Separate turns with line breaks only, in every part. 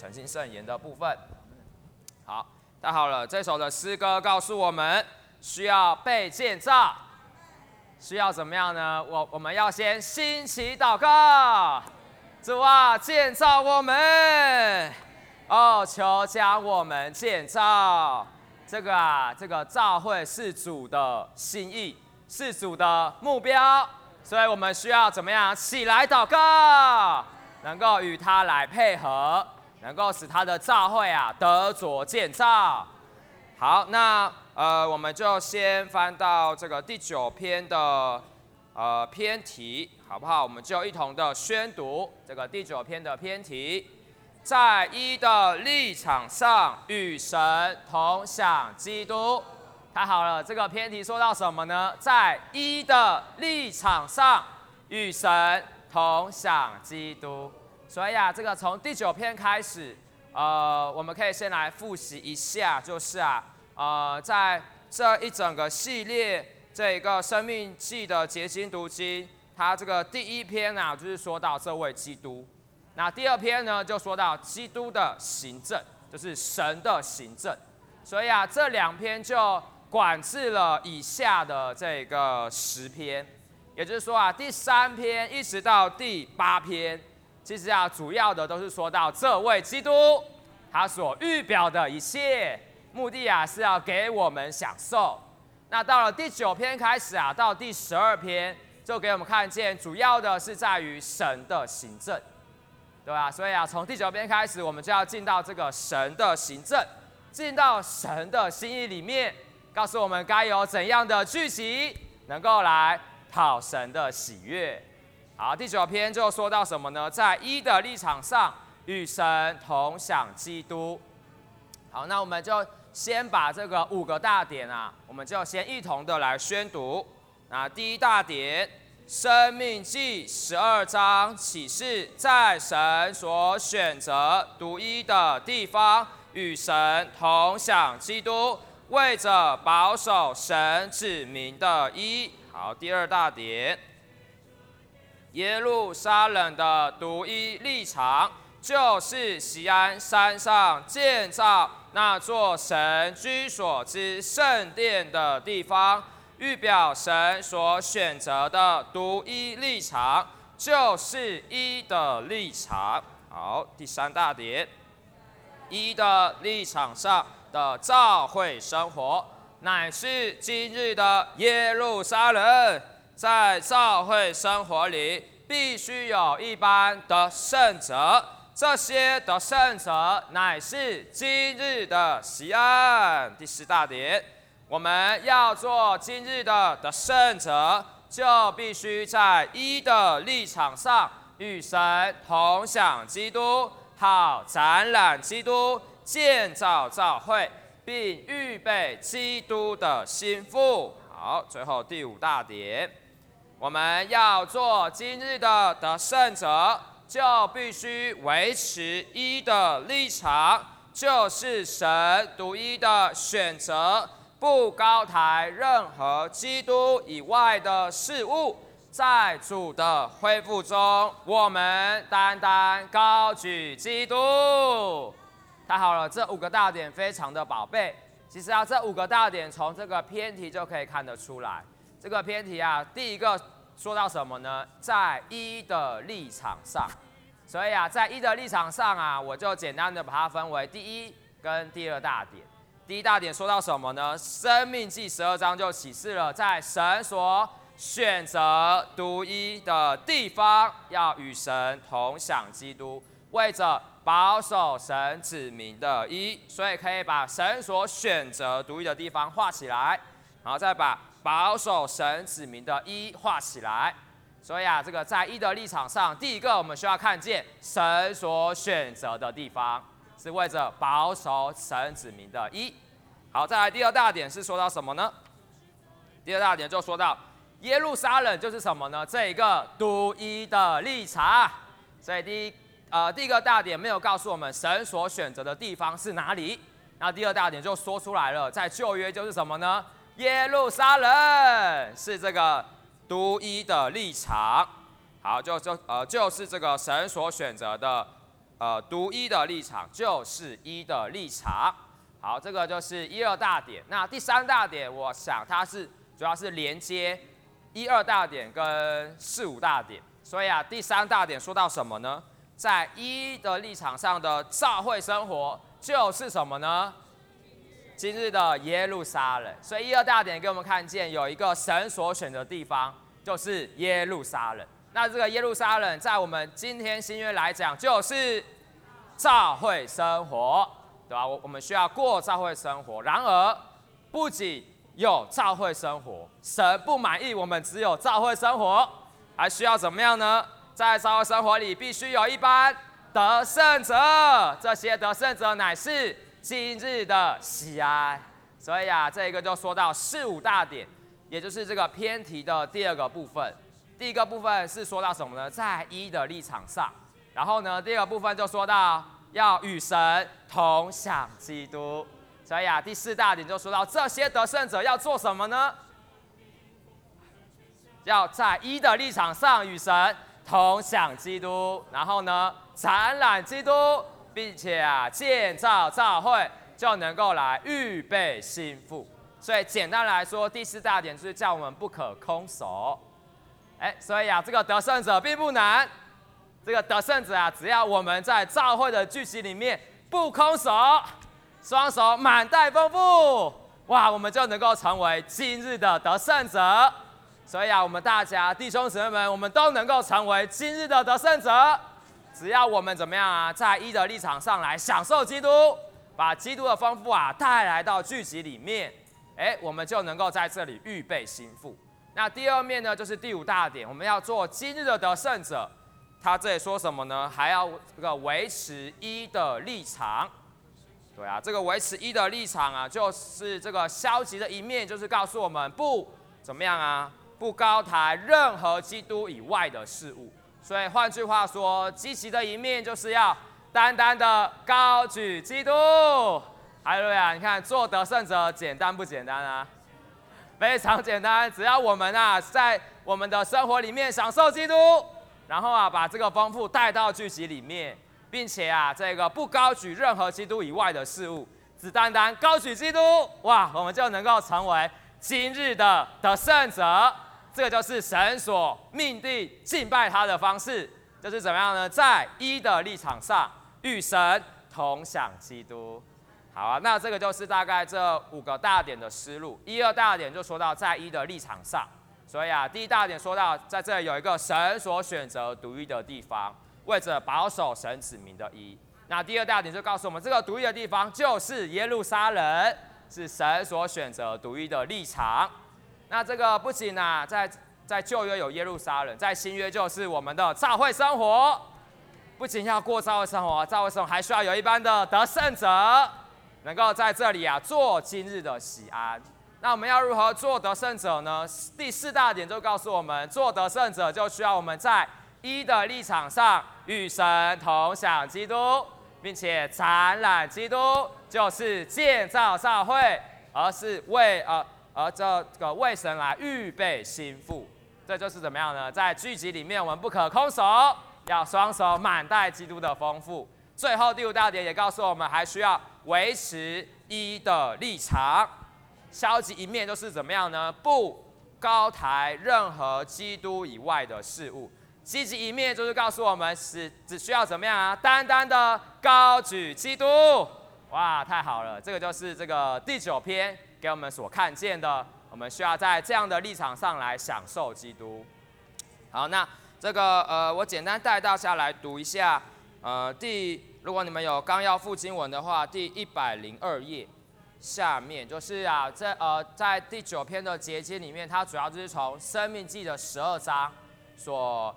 诚心圣言的部分。好，太好了，这首的诗歌告诉我们，需要被建造，需要怎么样呢？我们要先兴起祷告，主啊，建造我们，哦，求将我们建造。这个召会是主的心意，是主的目标，所以我们需要怎么样？起来祷告，能够与他来配合，能够使他的召会得着建造。好，那我们就先翻到这个第9篇的篇题，好不好？我们就一同的宣读这个第9篇的篇题。在一的立场上与神同享基督。太好了，这个篇题说到什么呢？在一的立场上与神同享基督。所以这个从第9篇开始，我们可以先来复习一下，就是在这一整个系列这个生命记的结晶读经，它这个第1篇就是说到这位基督。那第2篇呢，就说到基督的行政，就是神的行政。所以这2篇就管制了以下的这个10篇，也就是说第3篇一直到第8篇，其实主要的都是说到这位基督他所预表的一切，目的是要给我们享受。那到了第9篇开始到第12篇，就给我们看见主要的是在于神的行政。对吧？所以从第9篇开始，我们就要进到这个神的行政，进到神的心意里面，告诉我们该有怎样的聚集，能够来讨神的喜悦。好，第9篇就说到什么呢？在一的立场上与神同享基督。好，那我们就先把这个5个大点我们就先一同的来宣读。那第1大点。生命记12章启示，在神所选择独一的地方，与神同享基督，为着保守神指明的义。好，第2大点，耶路撒冷的独一立场，就是锡安山上建造那座神居所之圣殿的地方。预表神所选择的独一立场，就是一的立场。好，第3大点，一的立场上的召会生活，乃是今日的耶路撒冷。在召会生活里，必须有一般的圣者，这些的圣者乃是今日的锡安。第4大点。我们要做今日的圣者，就必须在一的立场上与神同享基督，好展览基督，建造召会，并预备基督的心腹。好，最后第5大点，我们要做今日的圣者，就必须维持一的立场，就是神独一的选择。不高抬任何基督以外的事物，在主的恢复中，我们单单高举基督。太好了，这5个大点非常的宝贝。其实这5个大点从这个篇题就可以看得出来。这个篇题第一个说到什么呢？在一的立场上。所以在一的立场上我就简单的把它分为第1跟第2大点。第1大点说到什么呢？生命记12章就启示了，在神所选择独一的地方，要与神同享基督，为着保守神指明的义。所以可以把神所选择独一的地方画起来，然后再把保守神指明的义画起来。所以这个在一的立场上，第一个我们需要看见神所选择的地方。是为着保守神子民的义。好，再来第2大点是说到什么呢？第2大点就说到耶路撒冷就是什么呢？这一个独一的立场。所以第一个大点没有告诉我们神所选择的地方是哪里。那第2大点就说出来了，在旧约就是什么呢？耶路撒冷是这个独一的立场。好，就是这个神所选择的独一的立场，就是一的立场。好，这个就是一二大点。那第三大点，我想它是主要是连接一二大点跟四五大点。所以第三大点说到什么呢？在一的立场上的教会生活就是什么呢？今日的耶路撒冷。所以一二大点给我们看见有一个神所选的地方，就是耶路撒冷。那这个耶路撒冷，在我们今天新约来讲，就是教会生活，对吧？我们需要过教会生活。然而，不仅有教会生活，神不满意我们只有教会生活，还需要怎么样呢？在教会生活里，必须有一班得胜者，这些得胜者乃是今日的喜爱。所以这个就说到四五大点，也就是这个偏题的第二个部分。第一个部分是说到什么呢？在一的立场上。然后呢，第二个部分就说到要与神同享基督。所以第四大点就说到这些得胜者要做什么呢？要在一的立场上与神同享基督，然后呢，展览基督，并且建造教会，就能够来预备心腹。所以简单来说，第四大点就是叫我们不可空手。所以这个得胜者并不难。这个得胜者只要我们在教会的聚集里面不空手，双手满带丰富，哇，我们就能够成为今日的得胜者。所以我们大家弟兄姊妹们，我们都能够成为今日的得胜者。只要我们怎么样在一的立场上来享受基督，把基督的丰富带来到聚集里面，我们就能够在这里预备心腹。那第二面呢，就是第五大点，我们要做今日的得胜者。他这里说什么呢？还要这个维持一的立场。对这个维持一的立场就是这个消极的一面，就是告诉我们不怎么样不高抬任何基督以外的事物。所以换句话说，积极的一面就是要单单的高举基督。哈利路亚！你看做得胜者简单不简单非常简单，只要我们在我们的生活里面享受基督，然后把这个丰富带到聚集里面，并且这个不高举任何基督以外的事物，只单单高举基督，哇，我们就能够成为今日的得胜者。这个就是神所命定敬拜他的方式，就是怎么样呢？在一的立场上与神同享基督。好那这个就是大概这五个大点的思路。一二大点就说到在一的立场上，所以第一大点说到在这里有一个神所选择独一的地方，为着保守神子民的义。那第二大点就告诉我们，这个独一的地方就是耶路撒冷，是神所选择独一的立场。那这个不仅在旧约有耶路撒冷，在新约就是我们的教会生活。不仅要过教会生活，教会生活还需要有一班的得胜者，能够在这里做今日的喜安。那我们要如何做得胜者呢？第四大点就告诉我们，做得胜者就需要我们在一的立场上与神同享基督，并且展览基督，就是建造教会，而是这个为神来预备心腹。这就是怎么样呢？在聚集里面，我们不可空手，要双手满带基督的丰富。最后第五大点也告诉我们，还需要维持一的立场。消极一面就是怎么样呢？不高抬任何基督以外的事物。积极一面就是告诉我们，只需要怎么样单单的高举基督。哇，太好了！这个就是这个第9篇给我们所看见的，我们需要在这样的立场上来享受基督。好，那这个我简单带大家来读一下，如果你们有纲要附经文的话，第102页下面就是在第9篇的结晶里面，它主要就是从生命记的12章所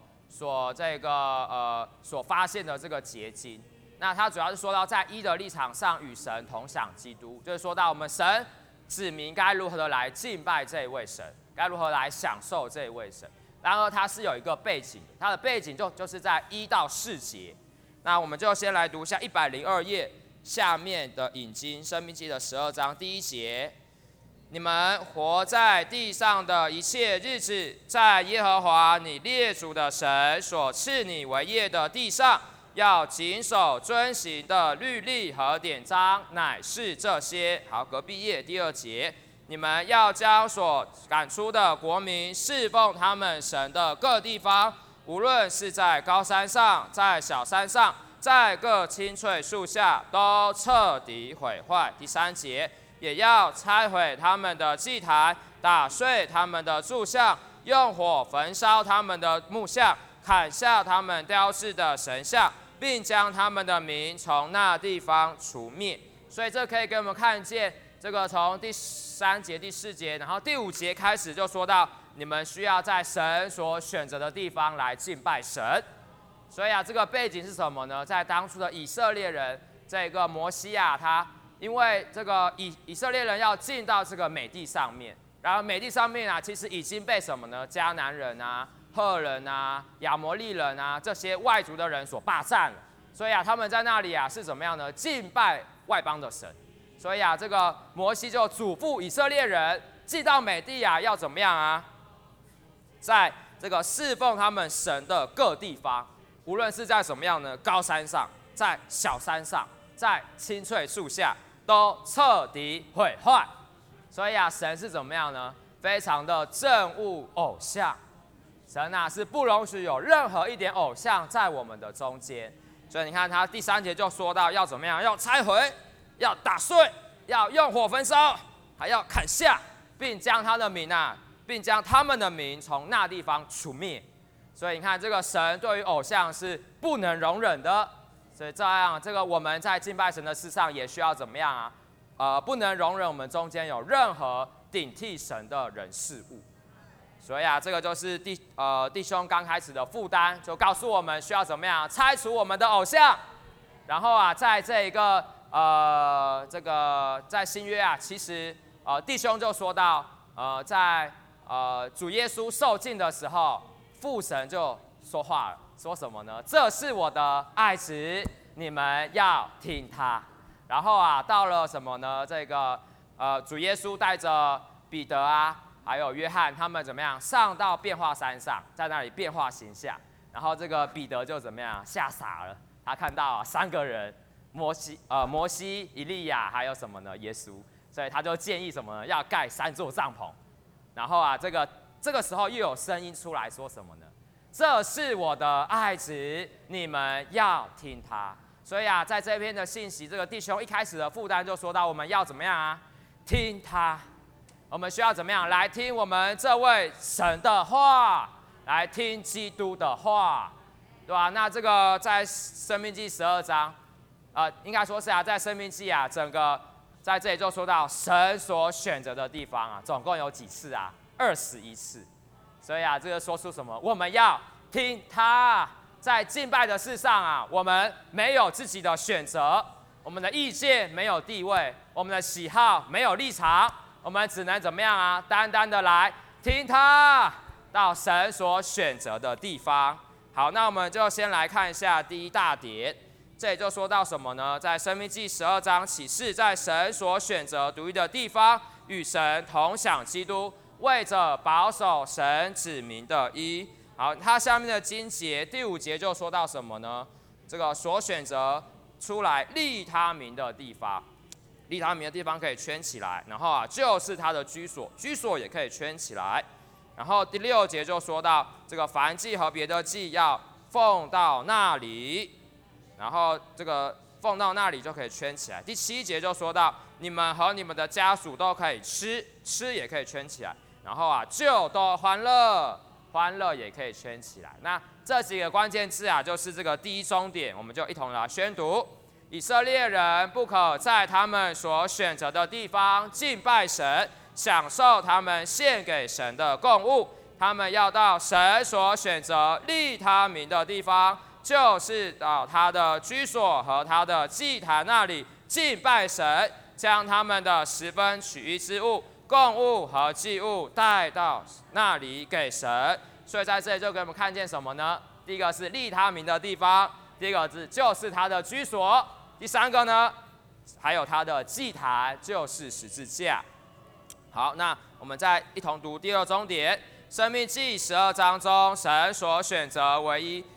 发现的这个结晶。那它主要是说到在一的立场上与神同享基督，就是说到我们神子民该如何的来敬拜这一位神，该如何来享受这一位神。然而它是有一个背景，它的背景就是在1到4节。那我们就先来读一下102页下面的引经，生命记的12章第1节。你们活在地上的一切日子，在耶和华你列祖的神所赐你为业的地上， 要谨守遵行的律例和典章，乃是这些。好，隔壁页第2节，你们要将所赶出的国民侍奉他们神的各地方，无论是在高山上，在小山上，在各青翠树下，都彻底毁坏。第3节，也要拆毁他们的祭坛，打碎他们的柱像，用火焚烧他们的木像，砍下他们雕制的神像，并将他们的名从那地方除灭。所以这可以给我们看见，这个从第3节、第4节，然后第5节开始就说到，你们需要在神所选择的地方来敬拜神。所以这个背景是什么呢？在当初的以色列人，这个摩西他因为这个以色列人要进到这个美地上面，然后美地上面其实已经被什么呢？迦南人赫人亚摩利人这些外族的人所霸占了。所以他们在那里是怎么样呢？敬拜外邦的神。所以这个摩西就嘱咐以色列人进到美地要怎么样在这个侍奉他们神的各地方，无论是在什么样呢？高山上，在小山上，在青翠树下，都彻底毁坏。所以神是怎么样呢？非常的憎恶偶像。神是不容许有任何一点偶像在我们的中间。所以你看他第3节就说到要怎么样？要拆毁，要打碎，要用火焚烧，还要砍下，并将他的名并将他们的名从那地方除灭。所以你看，这个神对于偶像是不能容忍的。所以这样，这个我们在敬拜神的事上也需要怎么样不能容忍我们中间有任何顶替神的人事物。所以这个就是弟兄刚开始的负担，就告诉我们需要怎么样拆除我们的偶像。然后在这个在新约其实弟兄就说到在主耶稣受尽的时候，父神就说话了，说什么呢？这是我的爱子，你们要听他。然后到了什么呢？这个主耶稣带着彼得还有约翰他们怎么样上到变化山上，在那里变化形象。然后这个彼得就怎么样吓傻了，他看到3个人，摩西、以利亚还有什么呢？耶稣。所以他就建议什么呢？要盖3座帐篷。然后这个时候又有声音出来说什么呢？这是我的爱子，你们要听他。所以在这篇的信息，这个弟兄一开始的负担就说到，我们要怎么样听他。我们需要怎么样来听我们这位神的话，来听基督的话，对吧？那这个在申命记12章，应该说是在申命记整个在这里就说到神所选择的地方总共有几次21次。所以这个说出什么？我们要听他。在敬拜的事上我们没有自己的选择，我们的意见没有地位，我们的喜好没有立场，我们只能怎么样单单的来听他，到神所选择的地方。好，那我们就先来看一下第一大点。这里就说到什么呢？在申命记12章启示，在神所选择独一的地方，与神同享基督，为着保守神子民的义。好，它下面的经节第5节就说到什么呢？这个所选择出来立他名的地方，立他名的地方可以圈起来，然后就是他的居所，居所也可以圈起来。然后第6节就说到这个燔祭和别的祭要奉到那里，然后这个奉到那里就可以圈起来。第7节就说到你们和你们的家属都可以吃，吃也可以圈起来。然后就都欢乐，欢乐也可以圈起来。那这几个关键字就是这个第一中点，我们就一同来宣读。以色列人不可在他们所选择的地方敬拜神，享受他们献给神的供物。他们要到神所选择立他名的地方，就是到他的居所和他的祭坛那里敬拜神，将他们的10分取一之物、供物和祭物带到那里给神。所以在这里就给我们看见什么呢？第一个是立他名的地方，第二个字就是他的居所，第3个呢，还有他的祭坛，就是十字架。好，那我们再一同读第2中点。申命记12章中，神所选择唯一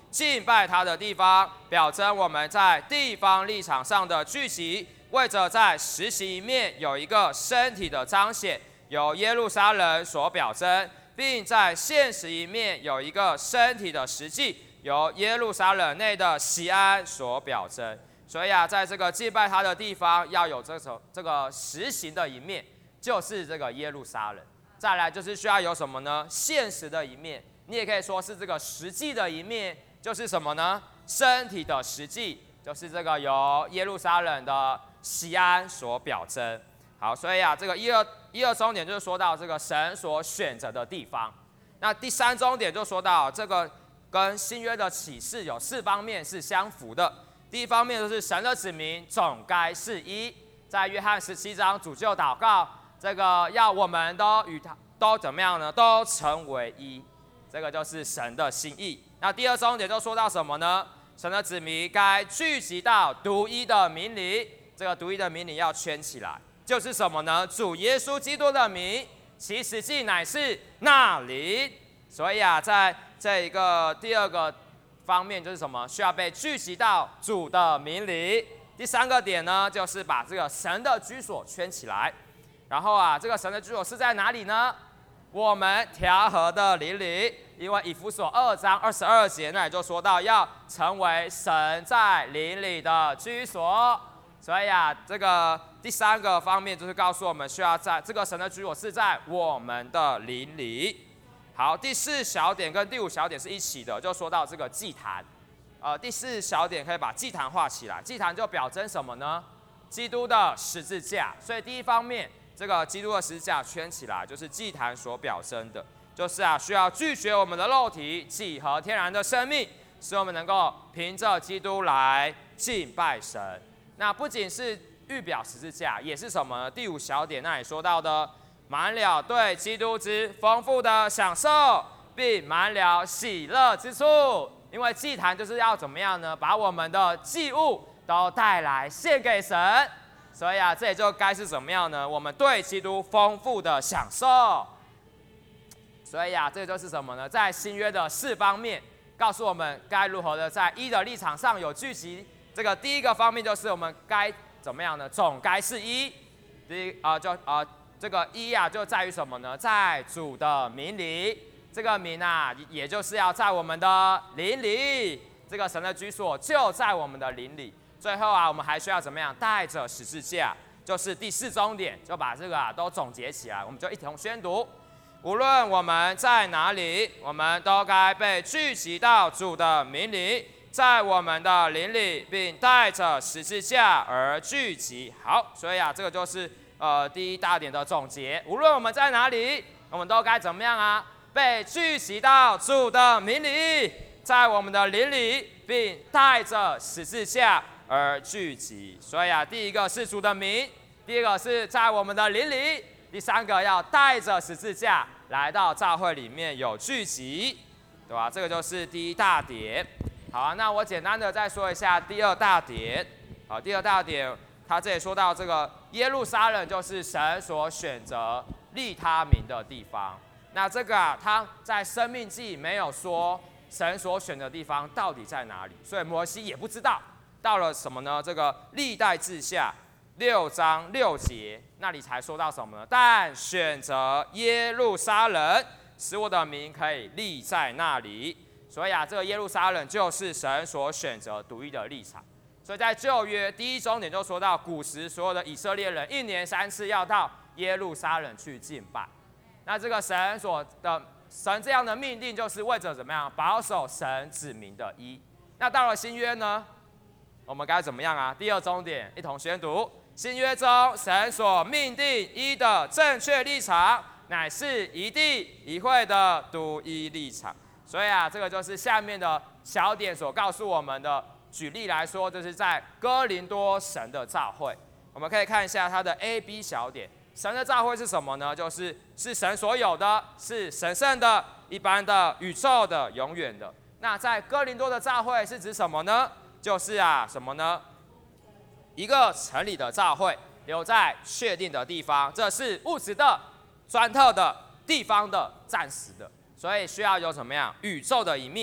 敬拜他的地方，表征我们在地方立场上的聚集，为着在实行一面有一个身体的彰显，由耶路撒冷所表征，并在现实一面有一个身体的实际，由耶路撒冷内的锡安所表征。所以在这个敬拜他的地方，要有这个实行的一面，就是这个耶路撒冷。再来就是需要有什么呢？现实的一面，你也可以说是这个实际的一面，就是什么呢？身体的实际，就是这个由耶路撒冷的锡安所表征。好，所以这个一二重点就是说到这个神所选择的地方。那第3重点就说到这个跟新约的启示有4方面是相符的。第一方面就是神的子民总该是一，在约翰17章主就祷告，这个要我们都与他都怎么样呢？都成为一，这个就是神的心意。那第2重点就说到什么呢？神的子民该聚集到独一的名里，这个独一的名里要圈起来，就是什么呢？主耶稣基督的名，其实际乃是那灵。所以在这一个第2个方面就是什么？需要被聚集到主的名里。第3个点呢，就是把这个神的居所圈起来。然后这个神的居所是在哪里呢？我们调和的灵里，因为以弗所2章22节那里就说到要成为神在灵里的居所。所以这个第3个方面就是告诉我们，需要在这个神的居所是在我们的灵里。好，第4小点跟第5小点是一起的，就说到这个祭坛。第4小点可以把祭坛画起来，祭坛就表征什么呢？基督的十字架。所以第一方面，这个基督的十字架圈起来，就是祭坛所表征的，就是需要拒绝我们的肉体，契合天然的生命，使我们能够凭着基督来敬拜神。那不仅是预表十字架，也是什么呢？第5小点那里说到的，满了对基督之丰富的享受，并满了喜乐之处。因为祭坛就是要怎么样呢？把我们的祭物都带来献给神。所以这也就该是怎么样呢？我们对基督丰富的享受。所以这就是什么呢？在新约的4方面，告诉我们该如何的在一的立场上有聚集。这个第1个方面就是我们该怎么样呢？总该是一。这个一就在于什么呢？在主的名里。这个名也就是要在我们的灵里。这个神的居所就在我们的灵里。最后我们还需要怎么样？带着十字架，就是第4重点，就把这个都总结起来，我们就一同宣读。无论我们在哪里，我们都该被聚集到主的名里，在我们的灵里，并带着十字架而聚集。好，所以这个就是第1大点的总结。无论我们在哪里，我们都该怎么样被聚集到主的名里，在我们的灵里，并带着十字架而聚集。所以第1个是主的名，第2个是在我们的灵里，第3个要带着十字架来到教会里面有聚集，对吧？这个就是第1大点。好，那我简单的再说一下第2大点。好，第2大点，他这里说到这个耶路撒冷就是神所选择立他名的地方。那这个他在申命记没有说神所选的地方到底在哪里，所以摩西也不知道。到了什么呢？这个历代志下6章6节那里才说到什么呢？但选择耶路撒冷，使我的名可以立在那里。所以这个耶路撒冷就是神所选择独一的立场。所以在旧约第1重点就说到，古时所有的以色列人1年3次要到耶路撒冷去敬拜。那这个神这样的命令，就是为着怎么样？保守神子民的一。那到了新约呢？我们该怎么样第2重点一同宣读。新约中神所命定一的正确立场，乃是一地一会的独一立场。所以这个就是下面的小点所告诉我们的。举例来说，就是在哥林多神的教会，我们可以看一下它的 A、B 小点。神的教会是什么呢？是神所有的，是神圣的、一般的、宇宙的、永远的。那在哥林多的教会是指什么呢？就是什么呢？一个城里的教会，留在确定的地方，这是物质的、专特的、地方的、暂时的，所以需要有怎么样？宇宙的一面。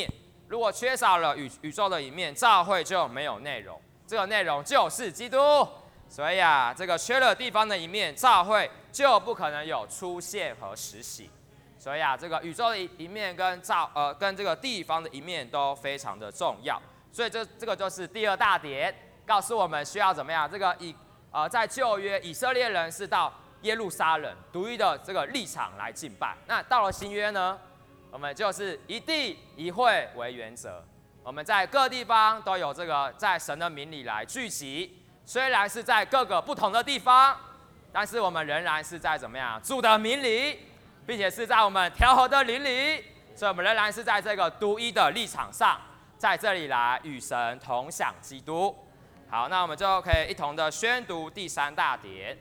如果缺少了宇宙的一面，教会就没有内容。这个内容就是基督。所以啊，这个缺了地方的一面，教会就不可能有出现和实习。所以啊，这个宇宙的一面跟这个地方的一面都非常的重要。所以这个就是第二大点，告诉我们需要怎么样？这个在旧约，以色列人是到耶路撒冷独一的这个立场来敬拜。那到了新约呢，我们就是一地一会为原则。我们在各地方都有这个在神的名里来聚集，虽然是在各个不同的地方，但是我们仍然是在怎么样主的名里，并且是在我们调和的灵里，所以我们仍然是在这个独一的立场上，在这里来与神同享基督。好，那我们就可以一同的宣读第三大点。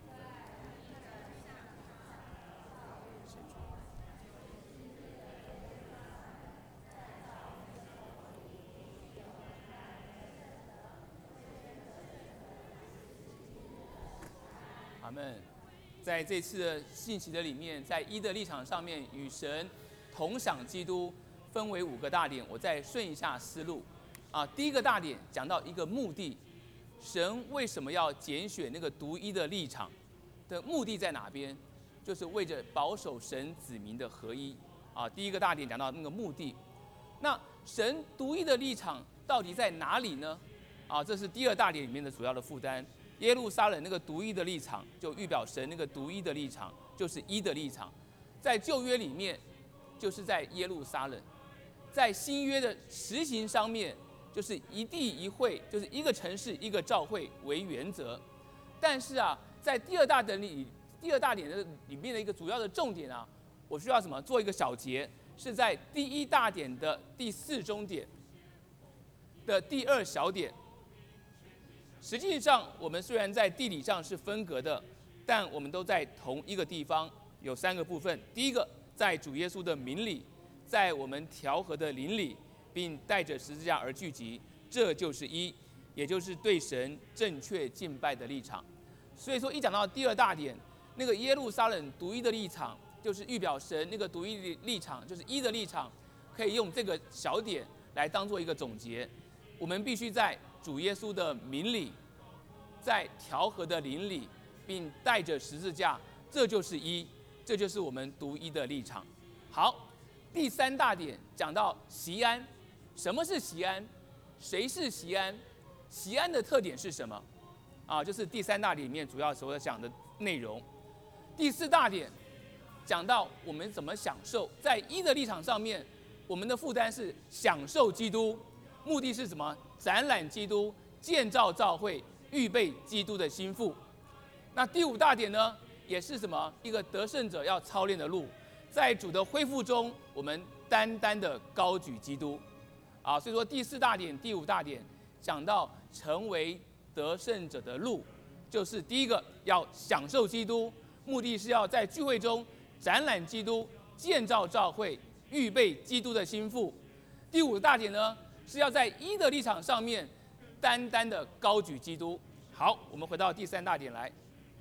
阿们。在这次的信息的里面，在一的立场上面与神同享基督，分为5个大点，我再顺一下思路。第一个大点讲到一个目的，神为什么要拣选那个独一的立场的目的在哪边？就是为着保守神子民的合一。第一个大点讲到那个目的。那神独一的立场到底在哪里呢？这是第二大点里面的主要的负担。耶路撒冷那个独一的立场，就预表神那个独一的立场，就是一的立场。在旧约里面，就是在耶路撒冷；在新约的实行上面，就是一地一会，就是一个城市一个教会为原则。但是在第二大点的里面的一个主要的重点我需要什么？做一个小结，是在第一大点的第4中点的第2小点。实际上，我们虽然在地理上是分隔的，但我们都在同一个地方，有3个部分。第一个，在主耶稣的名里，在我们调和的灵里，并带着十字架而聚集，这就是一，也就是对神正确敬拜的立场。所以说，一讲到第2大点，那个耶路撒冷独一的立场，就是预表神那个独一的立场，就是一的立场，可以用这个小点来当做一个总结。我们必须在主耶稣的名里，在调和的灵里，并带着十字架，这就是一，这就是我们独一的立场。好，第3大点讲到锡安，什么是锡安？谁是锡安？锡安的特点是什么？就是第3大点里面主要所讲的内容。第4大点讲到我们怎么享受，在一的立场上面，我们的负担是享受基督，目的是什么？展览基督，建造教会，预备基督的心腹。那第5大点呢，也是什么？一个得胜者要操练的路，在主的恢复中，我们单单的高举基督。所以说第4大点、第5大点讲到成为得胜者的路，就是第一个要享受基督，目的是要在聚会中展览基督，建造教会，预备基督的心腹。第5大点呢，是要在一的立场上面单单的高举基督。好，我们回到第3大点来。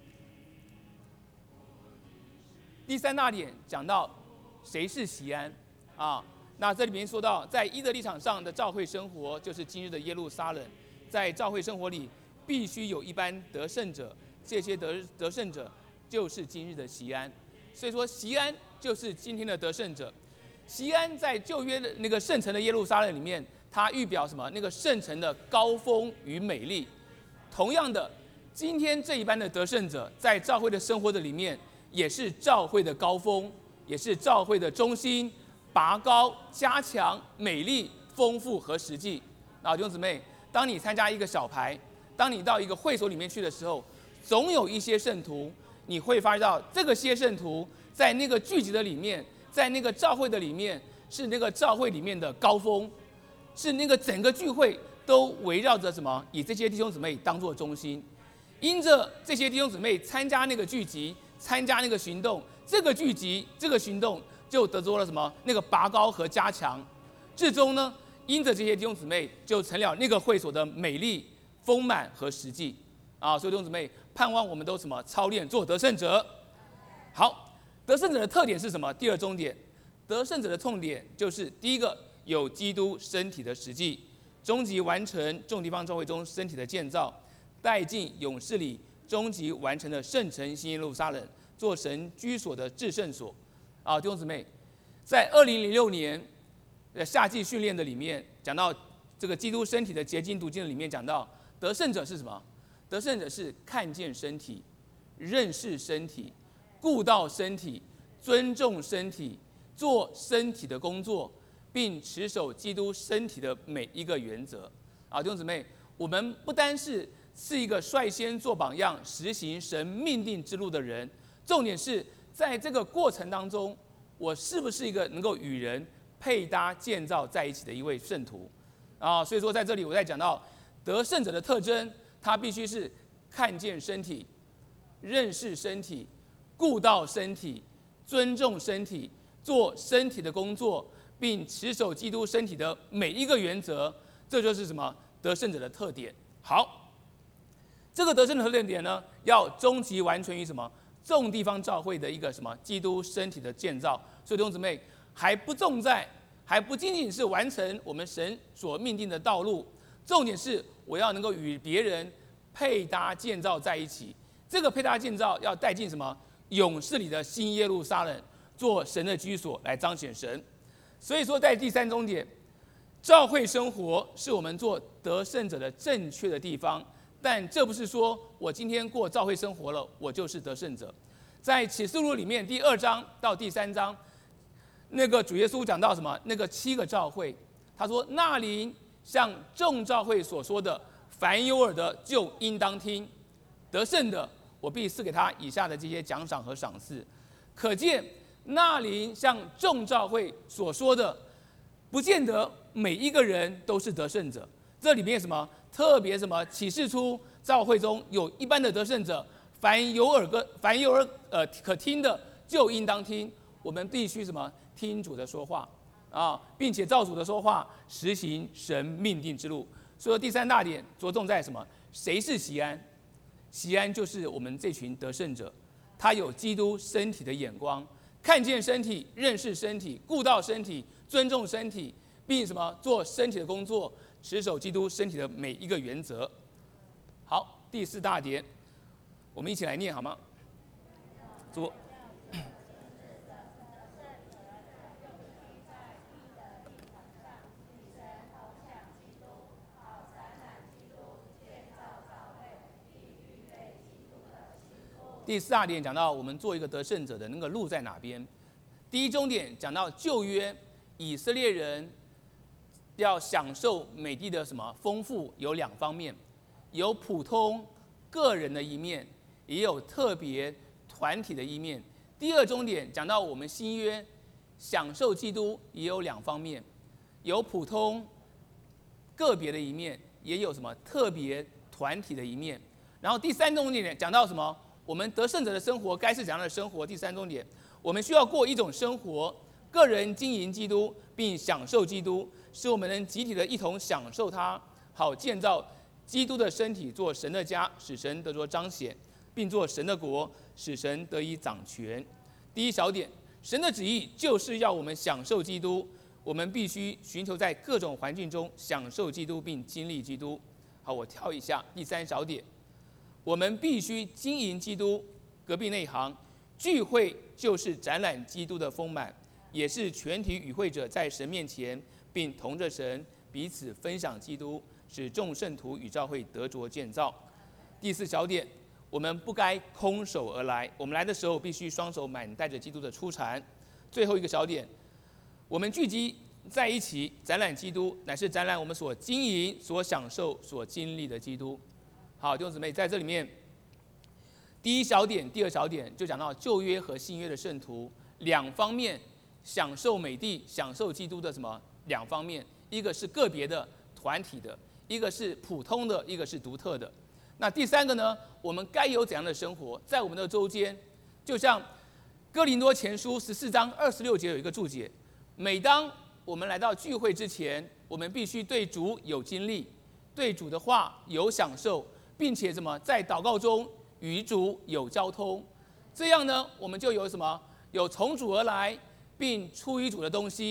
第3大点讲到谁是锡安那这里面说到，在一的立场上的教会生活，就是今日的耶路撒冷。在教会生活里，必须有一般得胜者，这些得胜者就是今日的锡安。所以说，锡安就是今天的得胜者。锡安在旧约的那个圣城的耶路撒冷里面，它预表什么？那个圣城的高峰与美丽。同样的，今天这一班的得胜者，在教会的生活的里面，也是教会的高峰，也是教会的中心，拔高、加强、美丽、丰富和实际。弟兄姊妹，当你参加一个小牌，当你到一个会所里面去的时候，总有一些圣徒，你会发现到这个些圣徒在那个聚集的里面，在那个教会的里面，是那个教会里面的高峰，是那个整个聚会都围绕着什么？以这些弟兄姊妹当作中心，因着这些弟兄姊妹参加那个聚集，参加那个行动，这个聚集、这个行动就得着了什么？那个拔高和加强。至终呢，因着这些弟兄姊妹，就成了那个会所的美丽、丰满和实际。所以弟兄姊妹，盼望我们都什么？操练做得胜者。好，得胜者的特点是什么？第2重点，得胜者的痛点就是第一个， 有基督身体的实际，终极完成众地方教会中身体的建造，带进勇士里终极完成的圣城新耶路撒冷，做神居所的至圣所。弟兄姊妹，在2006年夏季训练的里面讲到这个基督身体的结晶读经的里面讲到，得胜者是什么？得胜者是看见身体、认识身体、顾到身体、尊重身体、做身体的工作，并持守基督身体的每一个原则。弟兄姊妹，我们不单是一个率先做榜样、实行神命定之路的人，重点是在这个过程当中，我是不是一个能够与人配搭建造在一起的一位圣徒？所以说在这里我在讲到得胜者的特征，他必须是看见身体、认识身体、顾到身体、尊重身体、做身体的工作，并持守基督身体的每一个原则，这就是什么？得胜者的特点。好，这个得胜的特点呢，要终极完全于什么？众地方教会的一个什么？基督身体的建造。所以弟兄姊妹，还不仅仅是完成我们神所命定的道路，重点是我要能够与别人配搭建造在一起。这个配搭建造要带进什么？勇士里的新耶路撒冷，做神的居所，来彰显神。所以说，在第三重点，教会生活是我们做得胜者的正确的地方，但这不是说我今天过教会生活了，我就是得胜者。在启示录里面第2章到第3章，那个主耶稣讲到什么？那个7个教会，他说：“那灵像众教会所说的，凡有耳的就应当听。得胜的，我必赐给他以下的这些奖赏和赏赐。”可见那灵像众教会所说的，不见得每一个人都是得胜者。这里面什么特别什么启示出教会中有一般的得胜者，凡有耳可听的就应当听。我们必须什么听主的说话并且照主的说话实行神命定之路。所以说第3大点着重在什么？谁是锡安？锡安就是我们这群得胜者，他有基督身体的眼光，看见身体、认识身体、顾到身体、尊重身体，并什么做身体的工作，持守基督身体的每一个原则。好，第4大点，我们一起来念好吗？主。第4大点讲到我们做一个得胜者的那个路在哪边。第1重点讲到旧约以色列人要享受美地的什么丰富，有2方面，有普通个人的一面，也有特别团体的一面。第2重点讲到我们新约享受基督也有2方面，有普通个别的一面，也有什么特别团体的一面。然后第3重点讲到什么？我们得胜者的生活该是怎样的生活？第3重点，我们需要过一种生活，个人经营基督，并享受基督，使我们能集体的一同享受它，好建造基督的身体，做神的家，使神得着彰显，并做神的国，使神得以掌权。第1小点，神的旨意就是要我们享受基督，我们必须寻求在各种环境中享受基督，并经历基督。好，我跳一下第3小点。我们必须经营基督，隔壁那一行，聚会就是展览基督的丰满，也是全体与会者在神面前，并同着神彼此分享基督，使众圣徒与教会得着建造。第4小点，我们不该空手而来，我们来的时候必须双手满带着基督的出产。最后一个小点，我们聚集在一起展览基督，乃是展览我们所经营、所享受、所经历的基督。好，弟兄姊妹，在这里面，第1小点、第2小点就讲到旧约和新约的圣徒2方面享受美地、享受基督的什么2方面，一个是个别的、团体的，一个是普通的，一个是独特的。那第3个呢？我们该有怎样的生活？在我们的周间，就像哥林多前书14章26节有一个注解：每当我们来到聚会之前，我们必须对主有经历，对主的话有享受，并且什么在祷告中与主有交通，这样呢，我们就有什么有从主而来并出于主的东西，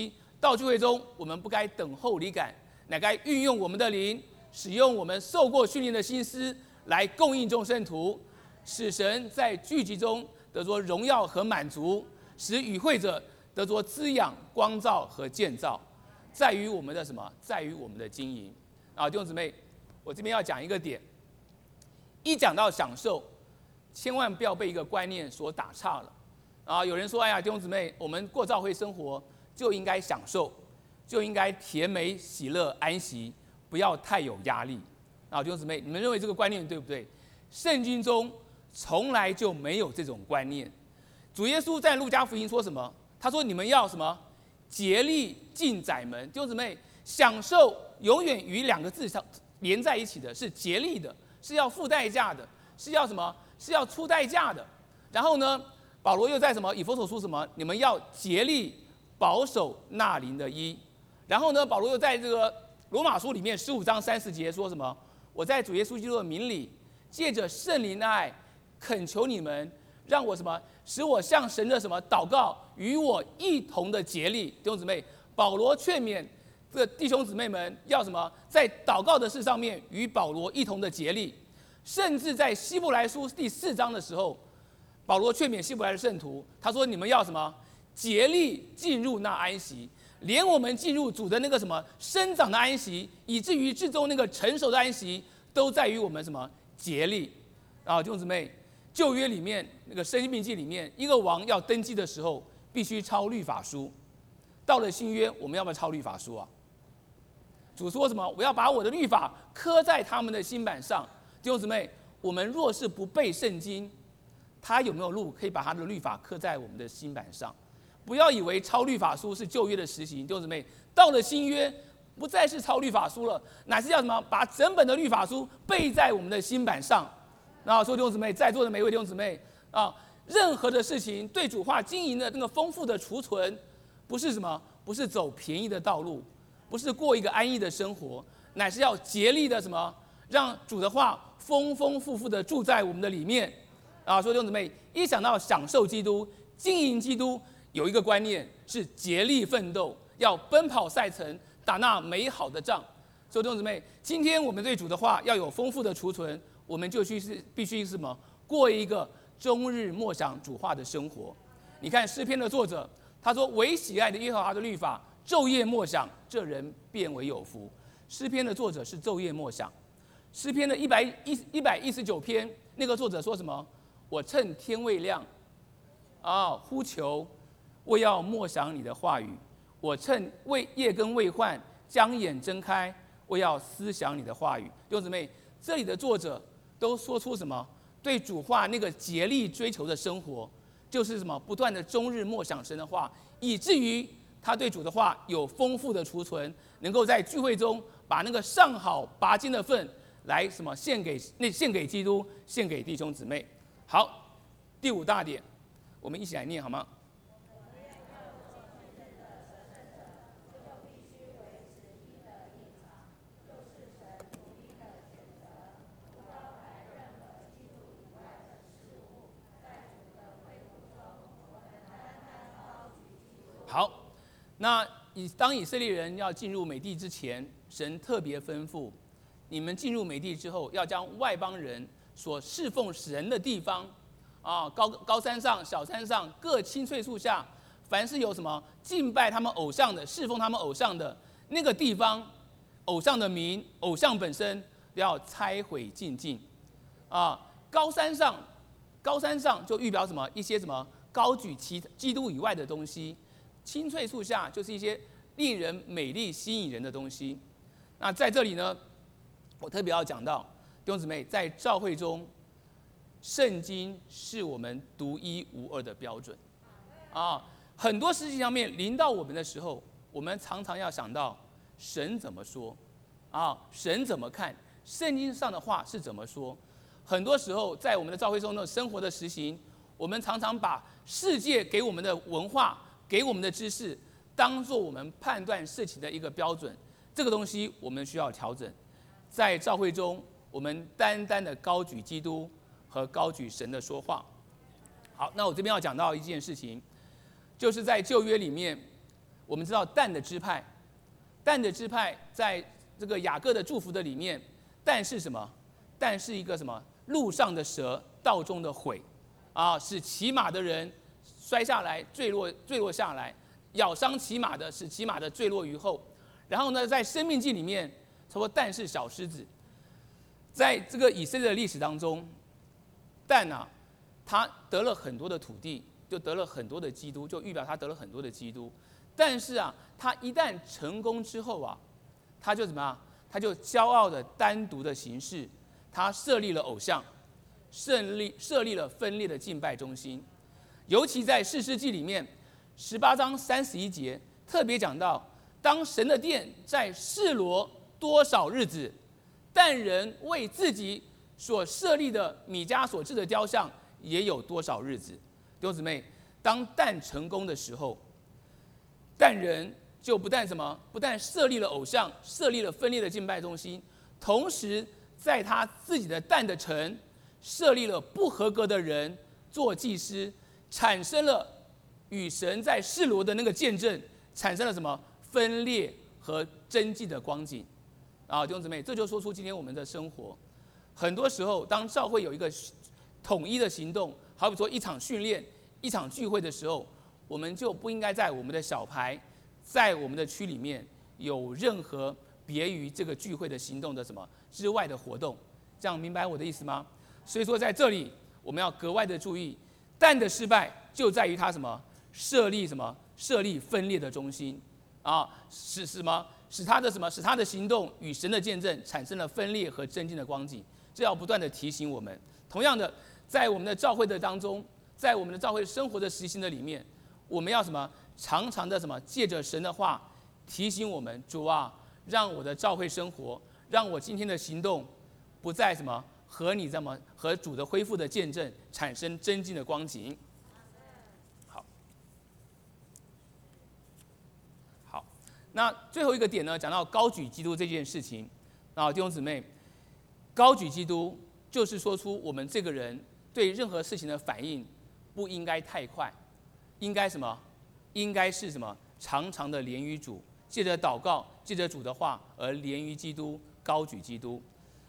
到聚会中，我们不该等候离感，乃该运用我们的灵，使用我们受过训练的心思来供应众圣徒，使神在聚集中得着荣耀和满足，使与会者得着滋养、光照和建造。在于我们的什么？在于我们的经营。弟兄姊妹，我这边要讲一个点，一讲到享受，千万不要被一个观念所打岔了。有人说，哎呀，弟兄姊妹，我们过教会生活就应该享受，就应该甜美、喜乐、安息，不要太有压力。弟兄姊妹，你们认为这个观念对不对？圣经中从来就没有这种观念。主耶稣在路加福音说什么？他说：“你们要什么？竭力进窄门。”弟兄姊妹，享受永远与两个字上连在一起的是竭力的，是要付代价的，是要什么？是要出代价的。然后呢，保罗又在什么？以弗所书什么？你们要竭力保守那灵的衣。然后呢，保罗又在这个罗马书里面15章30节说什么？我在主耶稣基督的名里，借着圣灵的爱，恳求你们，让我什么？使我向神的什么祷告，与我一同的竭力。弟兄姊妹，保罗劝勉这个弟兄姊妹们要什么？在祷告的事上面与保罗一同的竭力。甚至在希伯来书第4章的时候，保罗劝勉希伯来的圣徒，他说：“你们要什么？竭力进入那安息。”连我们进入主的那个什么生长的安息，以至于至终那个成熟的安息，都在于我们什么竭力。弟兄姊妹，旧约里面那个申命记里面，一个王要登基的时候，必须抄律法书。到了新约，我们要不要抄律法书啊？主说什么？我要把我的律法刻在他们的心板上。弟兄姊妹，我们若是不背圣经，他有没有路可以把他的律法刻在我们的心板上？不要以为抄律法书是旧约的实行，弟兄姊妹，到了新约，不再是抄律法书了，乃是要什么？把整本的律法书背在我们的心板上。说弟兄姊妹，在座的每一位弟兄姊妹任何的事情对主话经营的那个丰富的储存，不是什么？不是走便宜的道路，不是过一个安逸的生活，乃是要竭力的什么？让主的话丰丰富富的住在我们的里面。所以弟兄姊妹，一想到享受基督、经营基督，有一个观念是竭力奋斗，要奔跑赛程，打那美好的仗。所以弟兄姊妹，今天我们对主的话要有丰富的储存，我们就必须什么？过一个终日默想主话的生活。你看诗篇的作者，他说：“唯喜爱的耶和华的律法，昼夜默想，这人便为有福。”诗篇的作者是昼夜默想。诗篇的119篇，那个作者说什么？我趁天未亮，呼求，我要默想你的话语。我趁夜更未换，将眼睁开，我要思想你的话语。弟兄姊妹，这里的作者都说出什么？对主话那个竭力追求的生活，就是什么？不断的终日默想神的话，以至于他对主的话有丰富的储存，能够在聚会中把那个上好拔尖的份来什么献给基督，献给弟兄姊妹。好，第5大点，我们一起来念好吗？好，那当以色列人要进入美地之前，神特别吩咐你们进入美地之后，要将外邦人所侍奉神的地方，高山上、小山上、各青翠树下，凡是有什么敬拜他们偶像的、侍奉他们偶像的那个地方，偶像的名、偶像本身要拆毁净尽。高山上就预表什么？一些什么高举基督以外的东西。青翠树下就是一些令人美丽吸引人的东西。那在这里呢，我特别要讲到弟兄姊妹，在教会中，圣经是我们独一无二的标准。很多事情上面临到我们的时候，我们常常要想到神怎么说，神怎么看，圣经上的话是怎么说。很多时候在我们的教会中的生活的实行，我们常常把世界给我们的文化、给我们的知识，当作我们判断事情的一个标准。这个东西我们需要调整。在教会中，我们单单的高举基督和高举神的说话。好，那我这边要讲到一件事情，就是在旧约里面， 我们知道但的支派，但的支派在这个雅各的祝福的里面，但是什么？但是一个什么？路上的蛇，道中的悔，使骑马的人摔下来，坠落下来，咬伤骑马的，使骑马的坠落于后。然后呢，在生命记里面说但是小狮子，在这个以色列的历史当中，但他得了很多的土地，就得了很多的基督，就预表他得了很多的基督。但是他一旦成功之后他就怎么样？他就骄傲的单独的行事，他设立了偶像，设立了分裂的敬拜中心。尤其在士师记里面18章31节特别讲到，当神的殿在示罗多少日子，但人为自己所设立的米迦所制的雕像也有多少日子。弟兄姊妹，当但成功的时候，但人就不但设立了偶像，设立了分裂的敬拜中心，同时在他自己的但的城设立了不合格的人做祭司，产生了与神在示罗的那个见证，产生了什么分裂和争竞的光景。弟兄姊妹，这就说出今天我们的生活，很多时候当教会有一个统一的行动，好比说一场训练、一场聚会的时候，我们就不应该在我们的小牌，在我们的区里面有任何别于这个聚会的行动的什么之外的活动。这样明白我的意思吗？所以说在这里我们要格外的注意，但的失败就在于他设立分裂的中心使他的行动与神的见证产生了分裂和争竞的光景。这要不断的提醒我们。同样的，在我们的教会的当中，在我们的教会生活的实行的里面，我们要常常的借着神的话提醒我们，主让我的教会生活，让我今天的行动不再和主的恢复的见证产生争竞的光景。好，那最后一个点呢，讲到高举基督这件事情弟兄姊妹，高举基督就是说出我们这个人对任何事情的反应不应该太快，应该是常常的连于主，借着祷告，借着主的话而连于基督，高举基督。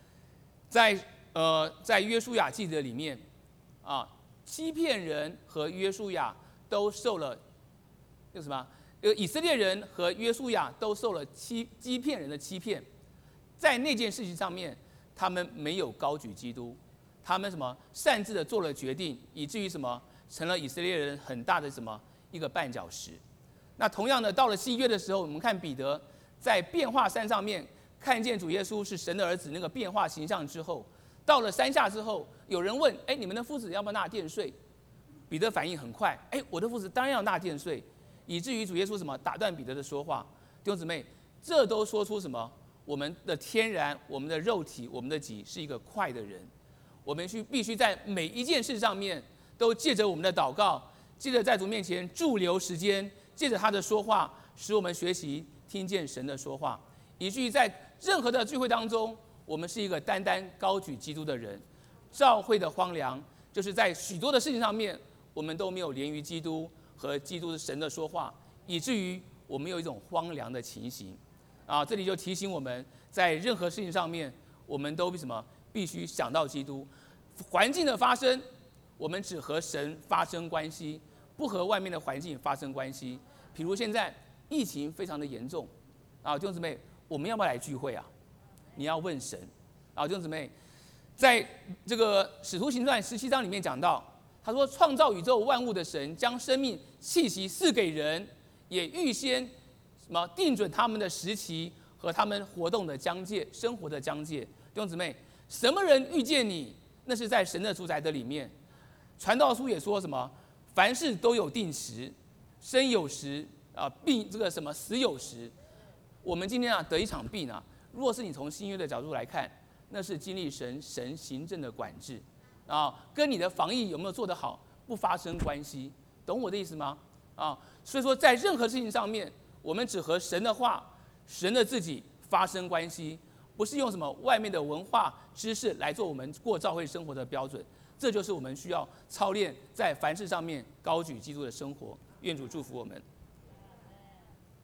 在约书亚记的里面欺骗人和约书亚都受了以色列人和约书亚都受了欺骗人的欺骗，在那件事情上面，他们没有高举基督，他们擅自的做了决定，以至于成了以色列人很大的一个绊脚石。那同样的，到了新约的时候，我们看彼得在变化山上面看见主耶稣是神的儿子那个变化形象之后，到了山下之后，有人问：你们的夫子要不要纳殿税？彼得反应很快：我的夫子当然要纳殿税。以至于主耶稣打断彼得的说话。弟兄姊妹，这都说出我们的天然、我们的肉体、我们的己是一个快的人。我们必须在每一件事上面都借着我们的祷告，借着在主面前驻留时间，借着他的说话，使我们学习听见神的说话，以至于在任何的聚会当中，我们是一个单单高举基督的人。教会的荒凉，就是在许多的事情上面，我们都没有连于基督和基督神的说话，以至于我们有一种荒凉的情形这里就提醒我们，在任何事情上面，我们都必须想到基督。环境的发生，我们只和神发生关系，不和外面的环境发生关系。比如现在疫情非常的严重弟兄姊妹，我们要不要来聚会你要问神弟兄姊妹，在这个使徒行传17章里面讲到，他说创造宇宙万物的神将生命气息赐给人，也预先定准他们的时期和他们活动的疆界、生活的疆界。弟兄姊妹，什么人遇见你，那是在神的主宰的里面。传道书也说凡事都有定时，生有时病死有时。我们今天得一场病若是你从新约的角度来看，那是经历神行政的管制跟你的防疫有没有做得好不发生关系，懂我的意思吗？所以说在任何事情上面，我们只和神的话、神的自己发生关系，不是用外面的文化知识来做我们过教会生活的标准。这就是我们需要操练在凡事上面高举基督的生活。愿主祝福我们。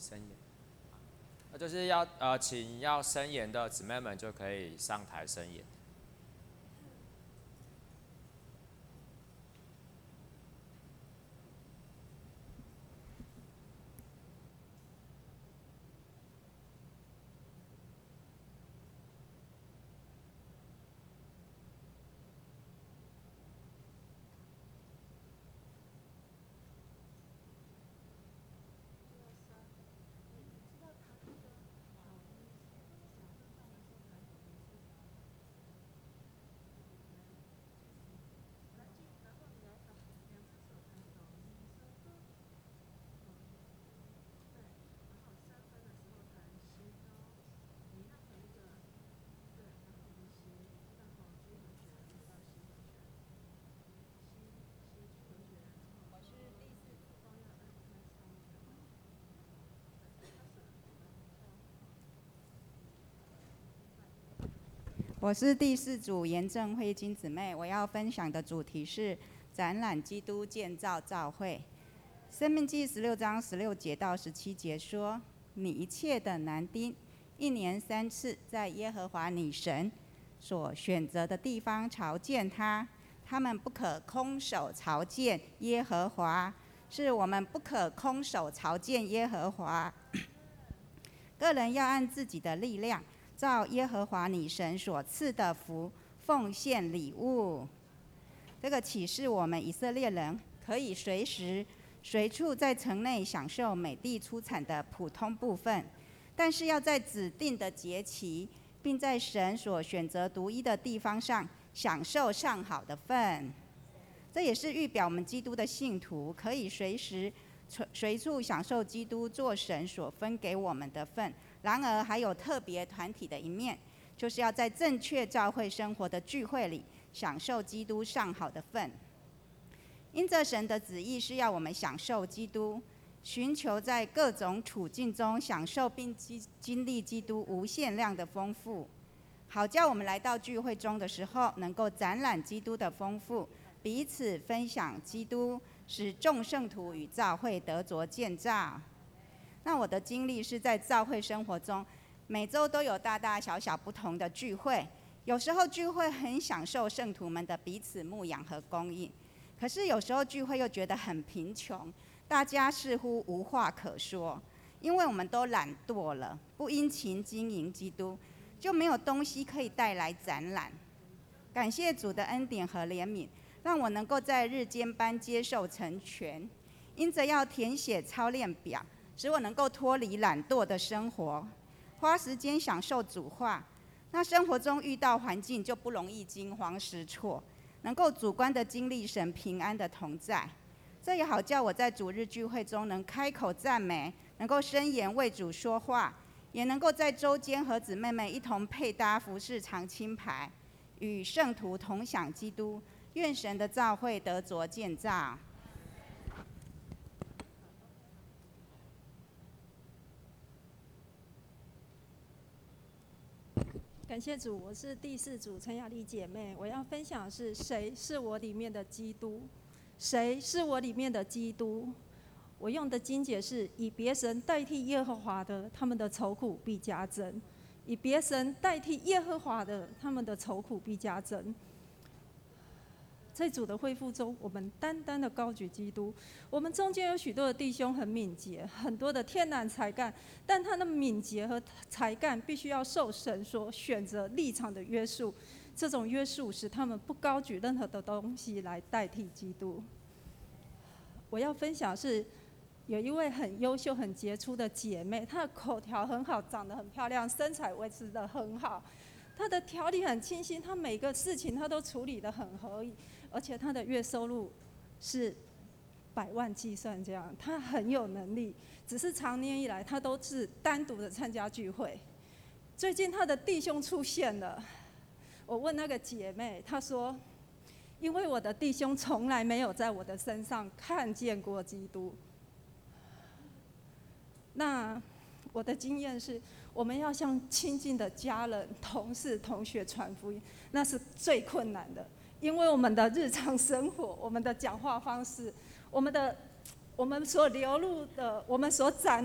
申言，那就是请要申言的姊妹们就可以上台申言。
我是第4组严正慧金姊妹，我要分享的主题是展览基督建造教会。申命记16章16节到17节说：你一切的男丁，1年3次，在耶和华你神所选择的地方朝见他，他们不可空手朝见耶和华，是我们不可空手朝见耶和华。个人要按自己的力量，照耶和华你神所赐的福奉献礼物。这个启示我们以色列人可以随时随处在城内享受美地出产的普通部分，但是要在指定的节期，并在神所选择独一的地方上享受上好的份。这也是预表我们基督的信徒可以随时随处享受基督做神所分给我们的份。然而还有特别团体的一面，就是要在正确教会生活的聚会里享受基督上好的份。因着神的旨意是要我们享受基督，寻求在各种处境中享受并经历基督无限量的丰富，好叫我们来到聚会中的时候能够展览基督的丰富，彼此分享基督，使众圣徒与教会得着建造。那我的经历是在教会生活中，每周都有大大小小不同的聚会，有时候聚会很享受圣徒们的彼此牧养和供应，可是有时候聚会又觉得很贫穷，大家似乎无话可说，因为我们都懒惰了，不殷勤经营基督，就没有东西可以带来展览。感谢主的恩典和怜悯，让我能够在日间班接受成全，因着要填写操练表，使我能够脱离懒惰的生活，花时间享受主话。那生活中遇到环境就不容易惊慌失措，能够主观的经历神平安的同在。这也好叫我在主日聚会中能开口赞美，能够申言为主说话，也能够在周间和姊妹们一同配搭服饰长青牌，与圣徒同享基督。愿神的教会得着建造。
感谢主，我是第4组陈雅丽姐妹。我要分享的是谁是我里面的基督？谁是我里面的基督？我用的经节是：以别神代替耶和华的，他们的愁苦必加增；以别神代替耶和华的，他们的愁苦必加增。在主的恢复中，我们单单的高举基督。我们中间有许多的弟兄很敏捷，很多的天然才干，但他的敏捷和才干必须要受神所选择立场的约束。这种约束使他们不高举任何的东西来代替基督。我要分享的是，有一位很优秀、很杰出的姐妹，她的口条很好，长得很漂亮，身材维持得很好。她的条理很清晰，她每个事情她都处理得很合理，而且她的月收入是100万计算这样，她很有能力。只是长年以来，她都是单独的参加聚会。最近她的弟兄出现了，我问那个姐妹，她说：“因为我的弟兄从来没有在我的身上看见过基督。”那我的经验是，我们要向亲近的家人、同事、同学传福音，那是最困难的，因为我们的日常生活、我们的讲话方式、我们所流露的、我们所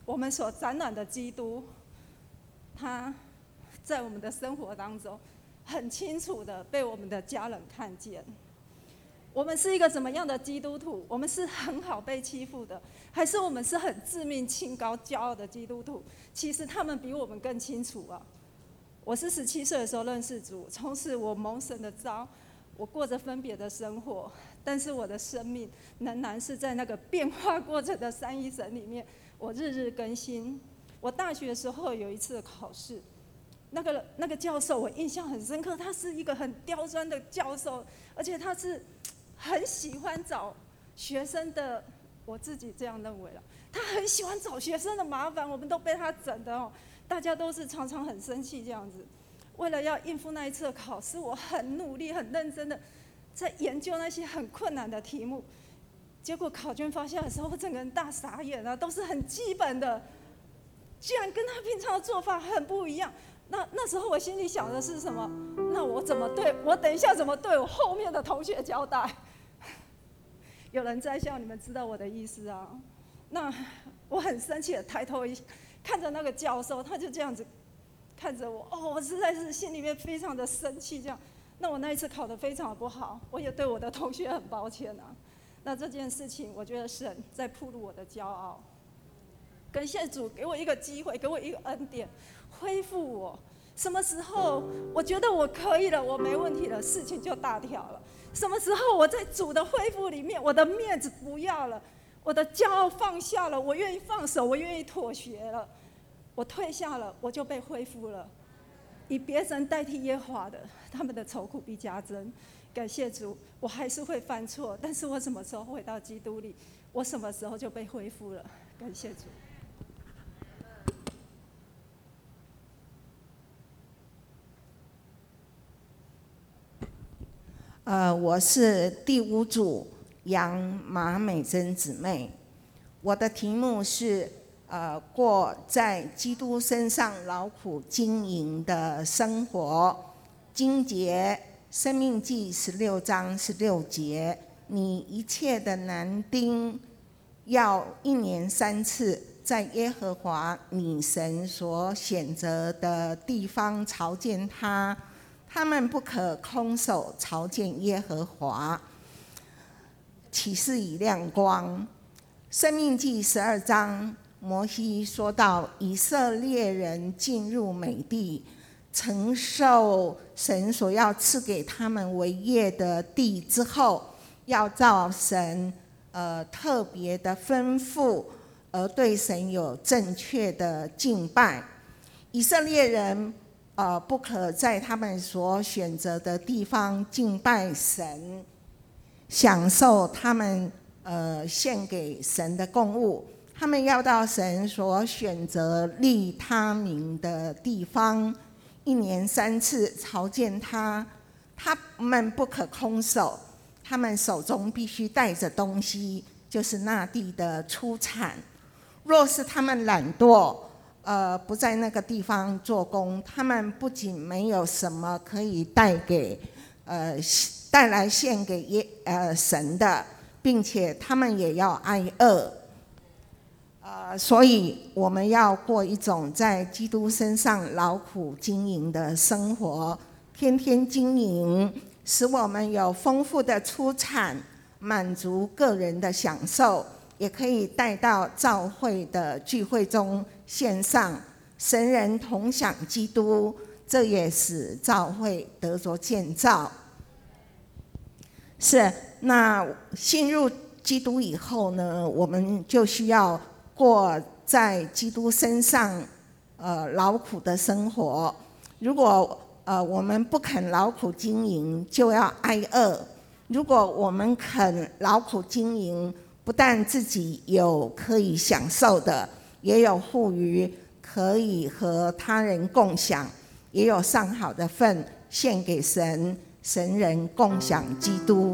我们所展览的基督，他在我们的生活当中很清楚的被我们的家人看见。我们是一个怎么样的基督徒？我们是很好被欺负的，还是我们是很自命清高、骄傲的基督徒？其实他们比我们更清楚啊。我是17岁的时候认识主，从此我蒙神的召，我过着分别的生活，但是我的生命仍然是在那个变化过程的三一神里面，我日日更新。我大学的时候有一次的考试，那个教授我印象很深刻，他是一个很刁钻的教授，而且他是很喜欢找学生的，我自己这样认为了，他很喜欢找学生的麻烦，我们都被他整的哦，大家都是常常很生气这样子。为了要应付那一次的考试，我很努力、很认真的在研究那些很困难的题目。结果考卷发下来的时候，我整个人大傻眼啊，都是很基本的，居然跟他平常的做法很不一样。那时候我心里想的是什么？那我等一下怎么对我后面的同学交代？有人在笑，你们知道我的意思啊？那我很生气的抬头一看着那个教授，他就这样子看着我，我实在是心里面非常的生气。这样，那我那一次考得非常的不好，我也对我的同学很抱歉啊。那这件事情，我觉得神在暴露我的骄傲。感谢主给我一个机会，给我一个恩典，恢复我。什么时候我觉得我可以了，我没问题了，事情就大条了。什么时候我在主的恢复里面，我的面子不要了，我的骄傲放下了，我愿意放手，我愿意妥协了，我退下了，我就被恢复了。以别神代替耶和华的，他们的愁苦必加增。感谢主，我还是会犯错，但是我什么时候回到基督里，我什么时候就被恢复了。感谢主。
我是第5组杨马美珍姊妹，我的题目是过在基督身上劳苦经营的生活。经节申命记16章16节，你一切的男丁要1年3次，在耶和华你神所选择的地方朝见他，他们不可空手朝见耶和华。启示已亮光。申命记12章，摩西说到以色列人进入美地，承受神所要赐给他们为业的地之后，要照神特别的吩咐，而对神有正确的敬拜。以色列人不可在他们所选择的地方敬拜神，享受他们献给神的供物。他们要到神所选择立他名的地方，1年3次朝见他。他们不可空手，他们手中必须带着东西，就是那地的出产。若是他们懒惰，不在那个地方做工，他们不仅没有什么可以带来献给神的，并且他们也要挨饿。所以我们要过一种在基督身上劳苦经营的生活，天天经营，使我们有丰富的出产，满足个人的享受，也可以带到教会的聚会中献上，神人同享基督，这也使教会得着建造。是，那信入基督以后呢，我们就需要过在基督身上劳苦的生活。如果我们不肯劳苦经营，就要挨饿。如果我们肯劳苦经营，不但自己有可以享受的，也有富余可以和他人共享，也有上好的份献给神，神人共享基督。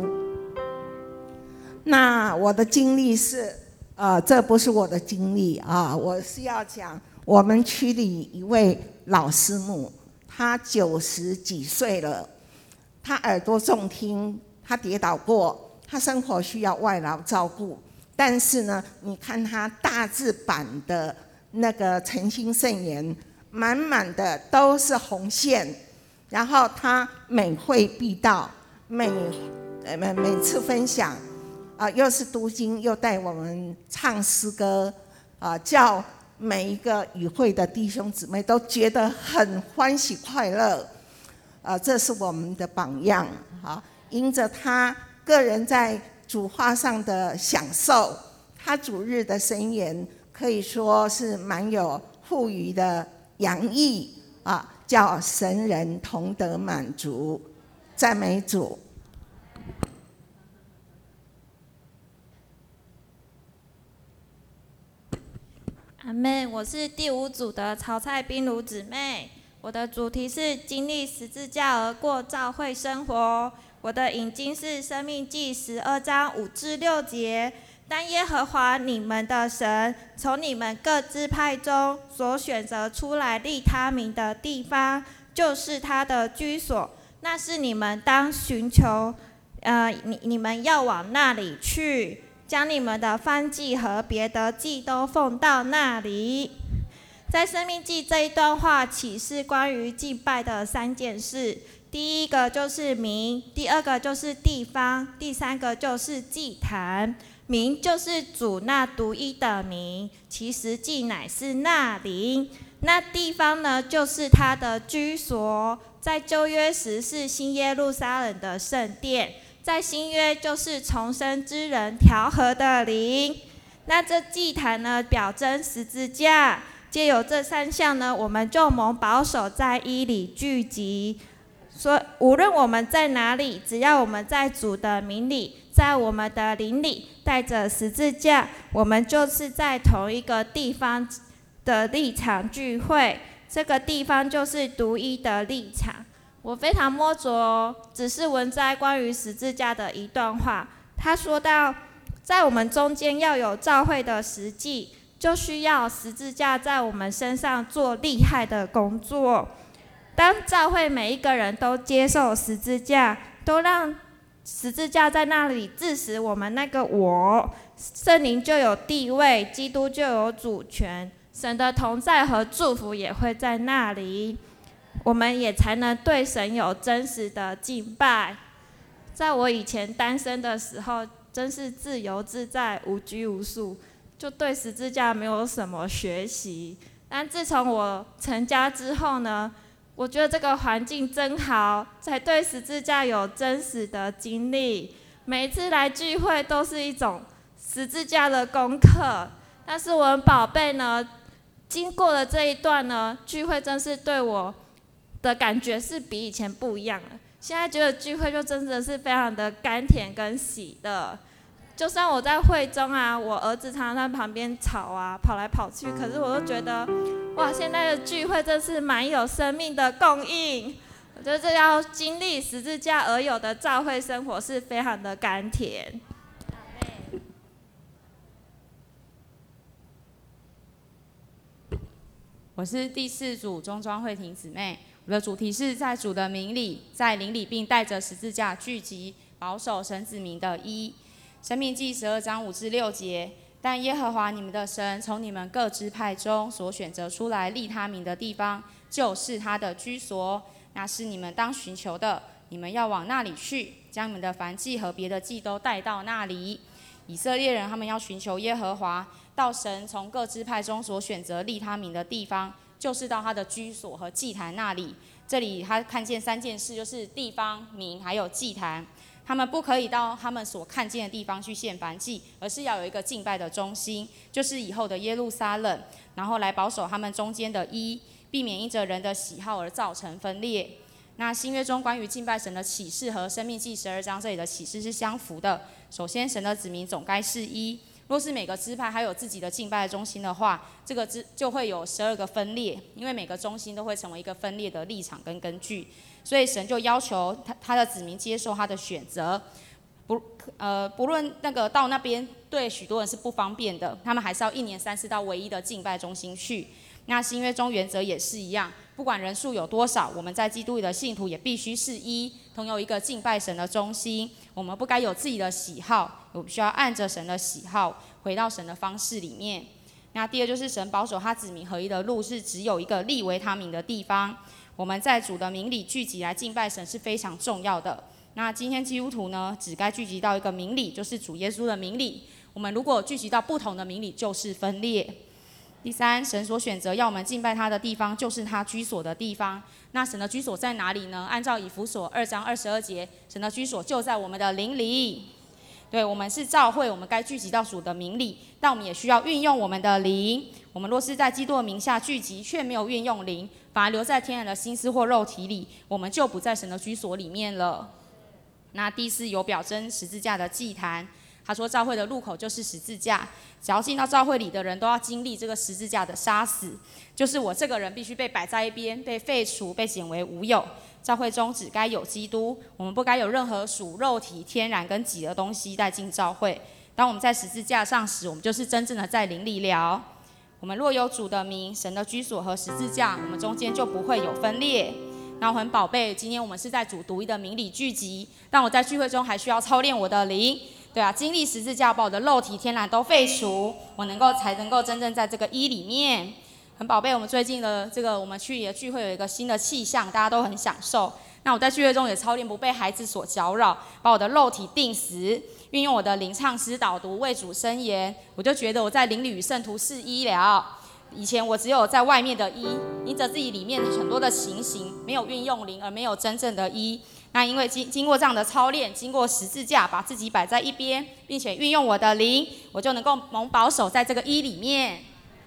那我的经历是这不是我的经历啊，我是要讲我们区里一位老师母，她90几岁了，她耳朵重听，她跌倒过，她生活需要外劳照顾，但是呢，你看她大字版的那个诚心圣言，满满的都是红线，然后他每会必到，每次分享又是读经，又带我们唱诗歌叫每一个与会的弟兄姊妹都觉得很欢喜快乐这是我们的榜样因着他个人在主话上的享受，他主日的申言可以说是蛮有富余的洋溢叫神人同得满足，赞美主。
阿们，我是第5组的曹蔡冰如姊妹，我的主题是经历十字架而过教会生活。我的引经是申命记12章5至6节。但耶和华你们的神从你们各支派中所选择出来立他名的地方，就是他的居所，那是你们当寻求，你们要往那里去，将你们的燔祭和别的祭都奉到那里。在申命记这一段话启示关于敬拜的3件事，第一个就是名，第二个就是地方，第三个就是祭坛。名就是主那独一的名，其实祭乃是那灵。那地方呢，就是他的居所，在旧约时是新耶路撒冷的圣殿，在新约就是重生之人调和的灵。那这祭坛呢，表征十字架，藉由这3项呢，我们就蒙保守在一里聚集。所以无论我们在哪里，只要我们在主的名里，在我们的灵里带着十字架，我们就是在同一个地方的立场聚会。这个地方就是独一的立场。我非常摸着只是文摘关于十字架的一段话，他说到，在我们中间要有教会的实际，就需要十字架在我们身上做厉害的工作。当教会每一个人都接受十字架，都让十字架在那里致死我们那个我，圣灵就有地位，基督就有主权，神的同在和祝福也会在那里，我们也才能对神有真实的敬拜。在我以前单身的时候，真是自由自在，无拘无束，就对十字架没有什么学习。但自从我成家之后呢，我觉得这个环境真好，才对十字架有真实的经历。每一次来聚会都是一种十字架的功课。但是我们宝贝呢，经过了这一段呢，聚会真是对我的感觉是比以前不一样了。现在觉得聚会就真的是非常的甘甜跟喜乐。就算我在会中我儿子常常在旁边吵跑来跑去，可是我都觉得哇，现在的聚会真是蛮有生命的供应。我觉得这要经历十字架而有的教会生活是非常的甘甜。
我是第4组中庄慧婷姊妹，我的主题是在主的名里，在灵里，并带着十字架聚集，保守神子民的一。申命记12章5至6节。但耶和华你们的神从你们各支派中所选择出来立他名的地方，就是他的居所，那是你们当寻求的。你们要往那里去，将你们的燔祭和别的祭都带到那里。以色列人他们要寻求耶和华，到神从各支派中所选择立他名的地方，就是到他的居所和祭坛那里。这里他看见3件事，就是地方、名还有祭坛。他们不可以到他们所看见的地方去献燔祭，而是要有一个敬拜的中心，就是以后的耶路撒冷，然后来保守他们中间的一，避免因着人的喜好而造成分裂。那新约中关于敬拜神的启示和申命记12章这里的启示是相符的。首先，神的子民总该是一。若是每个支派还有自己的敬拜中心的话，这个就会有12个分裂，因为每个中心都会成为一个分裂的立场跟根据。所以神就要求他的子民接受他的选择，不论那个到那边对许多人是不方便的，他们还是要1年3次到唯一的敬拜中心去。那新约中原则也是一样，不管人数有多少，我们在基督里的信徒也必须是一，同有一个敬拜神的中心。我们不该有自己的喜好，我们需要按着神的喜好回到神的方式里面。 那第二就是神保守他子民合一的路是只有一个立为他名的地方。我们在主的名里聚集来敬拜神是非常重要的。那今天基督徒呢，只该聚集到一个名里，就是主耶稣的名里。我们如果聚集到不同的名里，就是分裂。第三，神所选择要我们敬拜他的地方，就是他居所的地方。那神的居所在哪里呢？按照以弗所2章22节，神的居所就在我们的灵里。对，我们是教会，我们该聚集到主的名里，但我们也需要运用我们的灵。我们若是在基督的名下聚集，却没有运用灵，反而留在天然的心思或肉体里，我们就不在神的居所里面了。那第四，有表征十字架的祭坛。他说，教会的入口就是十字架，只要进到教会里的人都要经历这个十字架的杀死，就是我这个人必须被摆在一边，被废除，被显为无有。教会中只该有基督，我们不该有任何属肉体、天然跟己的东西带进教会。当我们在十字架上时，我们就是真正的在灵里了。我们若有主的名、神的居所和十字架，我们中间就不会有分裂。那我很宝贝，今天我们是在主独一的名里聚集，但我在聚会中还需要操练我的灵。对啊，经历十字架，把我的肉体、天然都废除，我才能够真正在这个一里面。很宝贝，我们最近的我们去的聚会有一个新的气象，大家都很享受。那我在聚会中也操练不被孩子所搅扰，把我的肉体定死，运用我的灵唱诗、导读、为主申言。我就觉得我在灵里与圣徒是一了。以前我只有在外面的一，因着自己里面很多的情形，没有运用灵，而没有真正的一。那因为经过这样的操练，经过十字架，把自己摆在一边，并且运用我的灵，我就能够蒙保守在这个一里面。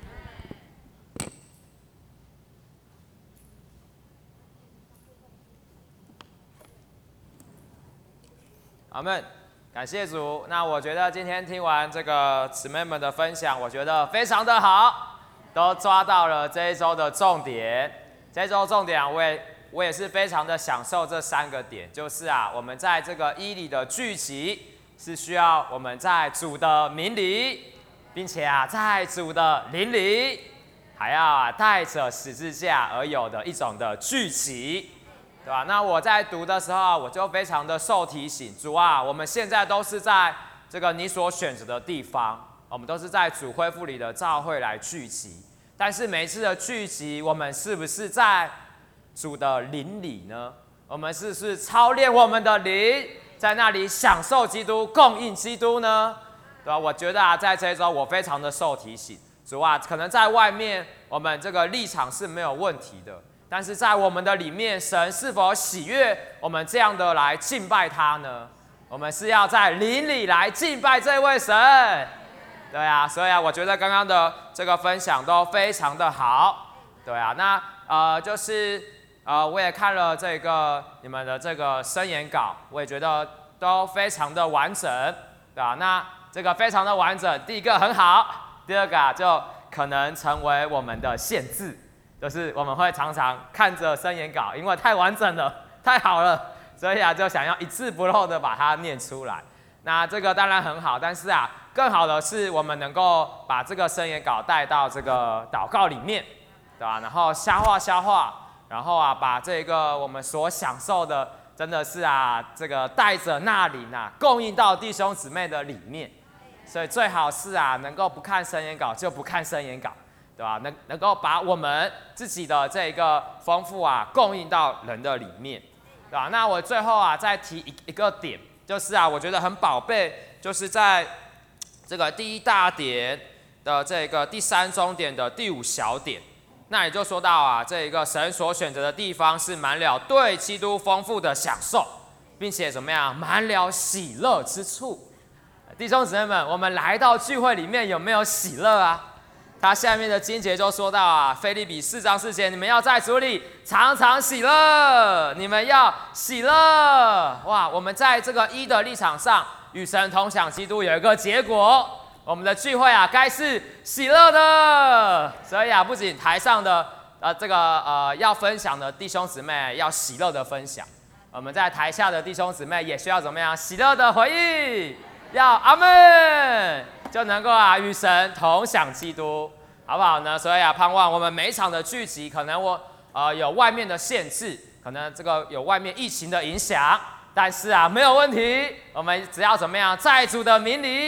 阿们，感谢主。那我觉得今天听完这个姊妹们的分享，我觉得非常的好，都抓到了这一周的重点。这一周重点啊，我也是非常的享受这3个点，就是我们在这个一里的聚集，是需要我们在主的名里，并且在主的灵里，还要带着十字架而有的一种的聚集。对吧？那我在读的时候，我就非常的受提醒，主啊，我们现在都是在这个你所选择的地方，我们都是在主恢复里的教会来聚集。但是每一次的聚集，我们是不是在主的灵里呢？我们是不是操练我们的灵，在那里享受基督、供应基督呢？对吧？我觉得在这一周我非常的受提醒，主啊，可能在外面我们这个立场是没有问题的。但是在我们的里面，神是否喜悦我们这样的来敬拜他呢？我们是要在灵里来敬拜这位神，对啊，所以我觉得刚刚的这个分享都非常的好，对啊，那就是我也看了这个你们的这个申言稿，我也觉得都非常的完整，对啊，那这个非常的完整，第一个很好，第二个就可能成为我们的限制。就是我们会常常看着申言稿，因为太完整了，太好了，所以就想要一字不漏的把它念出来。那这个当然很好，但是更好的是我们能够把这个申言稿带到这个祷告里面，对吧？然后消化，然后把这个我们所享受的，真的是这个带着那灵供应到弟兄姊妹的里面。所以最好是能够不看申言稿就不看申言稿。对吧？能够把我们自己的这个丰富供应到人的里面，对吧？那我最后再提一个点，就是我觉得很宝贝，就是在这个第1大点的这个第3中点的第5小点，那也就说到这一个神所选择的地方是满了对基督丰富的享受，并且怎么样满了喜乐之处。弟兄姊妹们，我们来到聚会里面有没有喜乐啊？他下面的经节就说到腓立比4章4节，你们要在主里常常喜乐，你们要喜乐。哇，我们在这个一的立场上与神同享基督有一个结果，我们的聚会该是喜乐的。所以不仅台上的要分享的弟兄姊妹要喜乐的分享，我们在台下的弟兄姊妹也需要怎么样喜乐的回应，要阿们，就能够与神同享基督，好不好呢？所以盼望我们每一场的聚集，可能有外面的限制，可能这个有外面疫情的影响，但是没有问题，我们只要怎么样，在主的名里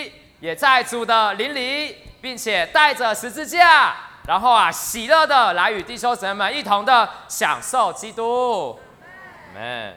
也在主的灵里，并且带着十字架，然后喜乐的来与弟兄姊妹们一同的享受基督。阿们。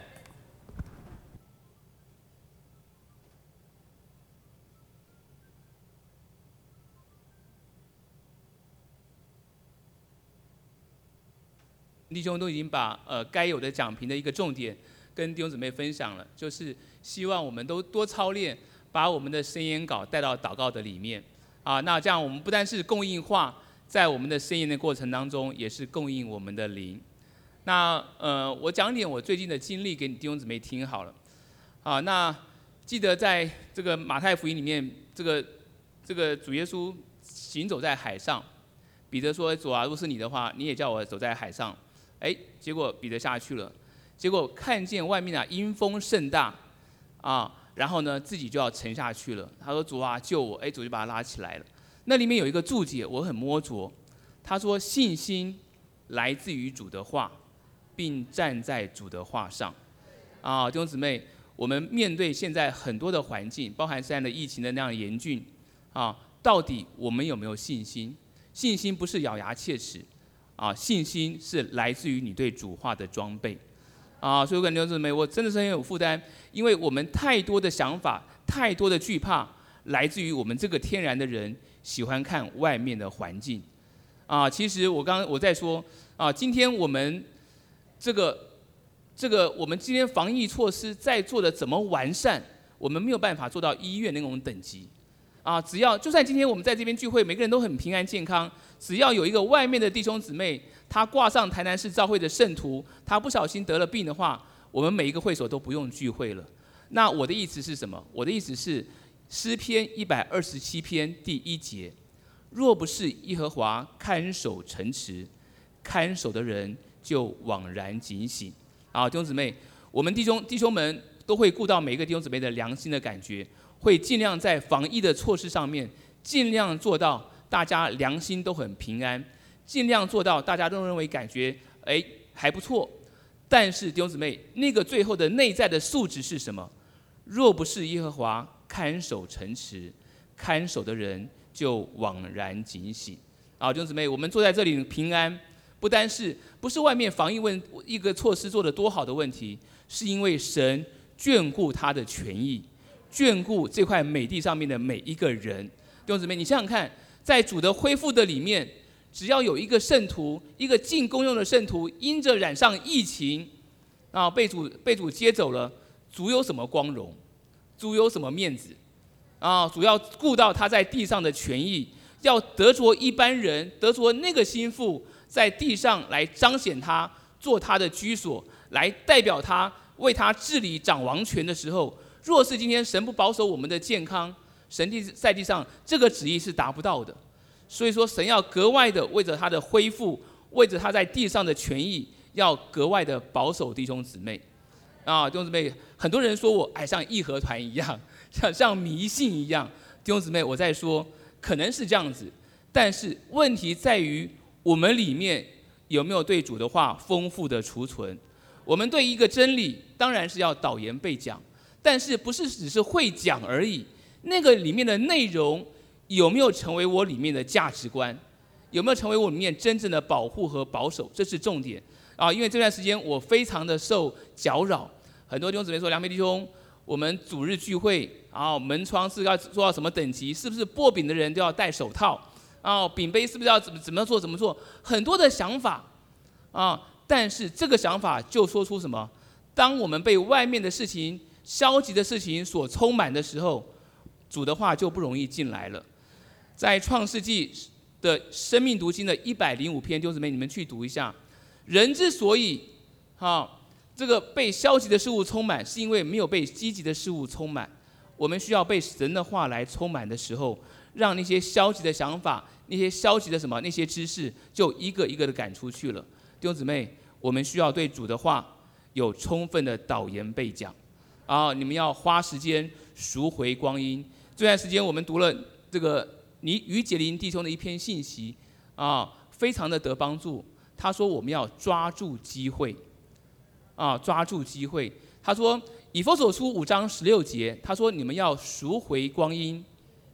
弟兄都已经把该有的讲评的一个重点跟弟兄姊妹分享了，就是希望我们都多操练，把我们的申言稿带到祷告的里面啊。那这样我们不单是供应话，在我们的申言的过程当中，也是供应我们的灵。那我讲点我最近的经历给弟兄姊妹听好了啊。那记得在这个马太福音里面，这个主耶稣行走在海上，彼得说：“主啊，若是你的话，你也叫我走在海上。”结果彼得下去了，结果看见外面阴风甚大啊，然后呢自己就要沉下去了。他说：“主啊，救我！”主就把他拉起来了。那里面有一个注解，我很摸着。他说：“信心来自于主的话，并站在主的话上。”啊，弟兄姊妹，我们面对现在很多的环境，包含现在的疫情的那样严峻啊，到底我们有没有信心？信心不是咬牙切齿。信心是来自于你对主话的装备，所以我感觉弟兄姊妹，我真的是很有负担，因为我们太多的想法、太多的惧怕，来自于我们这个天然的人喜欢看外面的环境，其实我在说今天我们这个我们今天防疫措施在做的怎么完善，我们没有办法做到医院那种等级，只要就算今天我们在这边聚会，每个人都很平安健康。只要有一个外面的弟兄姊妹，他挂上台南市教会的圣徒，他不小心得了病的话，我们每一个会所都不用聚会了。那我的意思是什么？我的意思是诗篇127篇第1节：若不是耶和华看守城池，看守的人就枉然警醒。弟兄姊妹，我们弟兄们都会顾到每一个弟兄姊妹的良心的感觉，会尽量在防疫的措施上面，尽量做到大家良心都很平安，尽量做到大家都认为感觉还不错。但是弟兄姊妹，那个最后的内在的素质是什么？若不是耶和华看守城池，看守的人就枉然警醒。弟兄姊妹，我们坐在这里平安，不是外面防疫一个措施做得多好的问题，是因为神眷顾他的权益，眷顾这块美地上面的每一个人。弟兄姊妹，你想想看，在主的恢复的里面，只要有一个圣徒，一个进公用的圣徒，因着染上疫情，被主接走了，主有什么光荣？主有什么面子？主要顾到他在地上的权益，要得着一般人，得着那个心腹，在地上来彰显他，做他的居所，来代表他，为他治理掌王权的时候，若是今天神不保守我们的健康，神在地上这个旨意是达不到的。所以说神要格外的为着他的恢复，为着他在地上的权益，要格外的保守弟兄姊妹。弟兄姊妹，很多人说我像义和团一样，像迷信一样。弟兄姊妹，我在说可能是这样子，但是问题在于我们里面有没有对主的话丰富的储存。我们对一个真理当然是要导言备讲，但是不是只是会讲而已，那个里面的内容有没有成为我里面的价值观，有没有成为我里面真正的保护和保守，这是重点因为这段时间我非常的受搅扰，很多弟兄姊妹说，良培弟兄，我们主日聚会门窗是要做到什么等级？是不是擘饼的人都要戴手套？饼杯是不是要怎么做？很多的想法但是这个想法就说出什么？当我们被外面的事情、消极的事情所充满的时候，主的话就不容易进来了。在创世纪的生命读经的105篇，弟兄姊妹，你们去读一下。人之所以这个被消极的事物充满，是因为没有被积极的事物充满。我们需要被神的话来充满的时候，让那些消极的想法、那些消极的那些知识，就一个一个的赶出去了。弟兄姊妹，我们需要对主的话有充分的导言备讲你们要花时间赎回光阴。这段时间我们读了这个于解林弟兄的一篇信息非常的得帮助。他说我们要抓住机会抓住机会。他说以弗所书5章16节，他说你们要赎回光阴，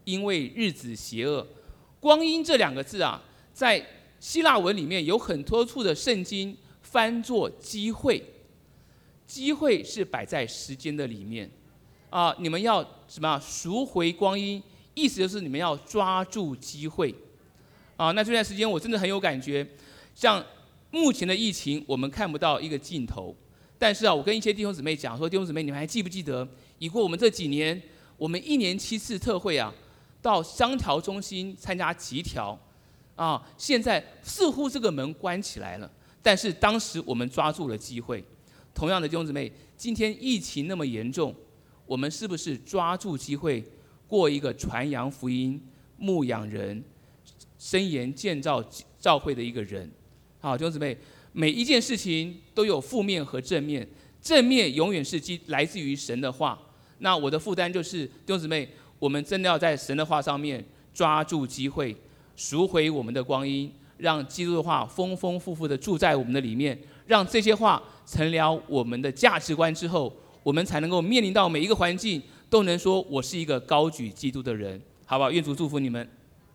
因为日子邪恶。光阴这2个字啊，在希腊文里面有很多处的圣经翻作机会，机会是摆在时间的里面啊，你们要什么赎回光阴，意思就是你们要抓住机会啊。那这段时间我真的很有感觉，像目前的疫情，我们看不到一个尽头，但是啊，我跟一些弟兄姊妹讲说，弟兄姊妹，你们还记不记得，以过我们这几年，我们1年7次特会啊，到香调中心参加集调啊，现在似乎这个门关起来了，但是当时我们抓住了机会。同样的弟兄姊妹，今天疫情那么严重，我们是不是抓住机会，过一个传扬福音、牧养人、申言建造教会的一个人？好，弟兄姊妹，每一件事情都有负面和正面，正面永远是来自于神的话。那我的负担就是，弟兄姊妹，我们真的要在神的话上面抓住机会，赎回我们的光阴，让基督的话丰丰富富的住在我们的里面，让这些话成了我们的价值观之后，我们才能够面临到每一个环境，都能说我是一个高举基督的人，好不好？愿主祝福你们。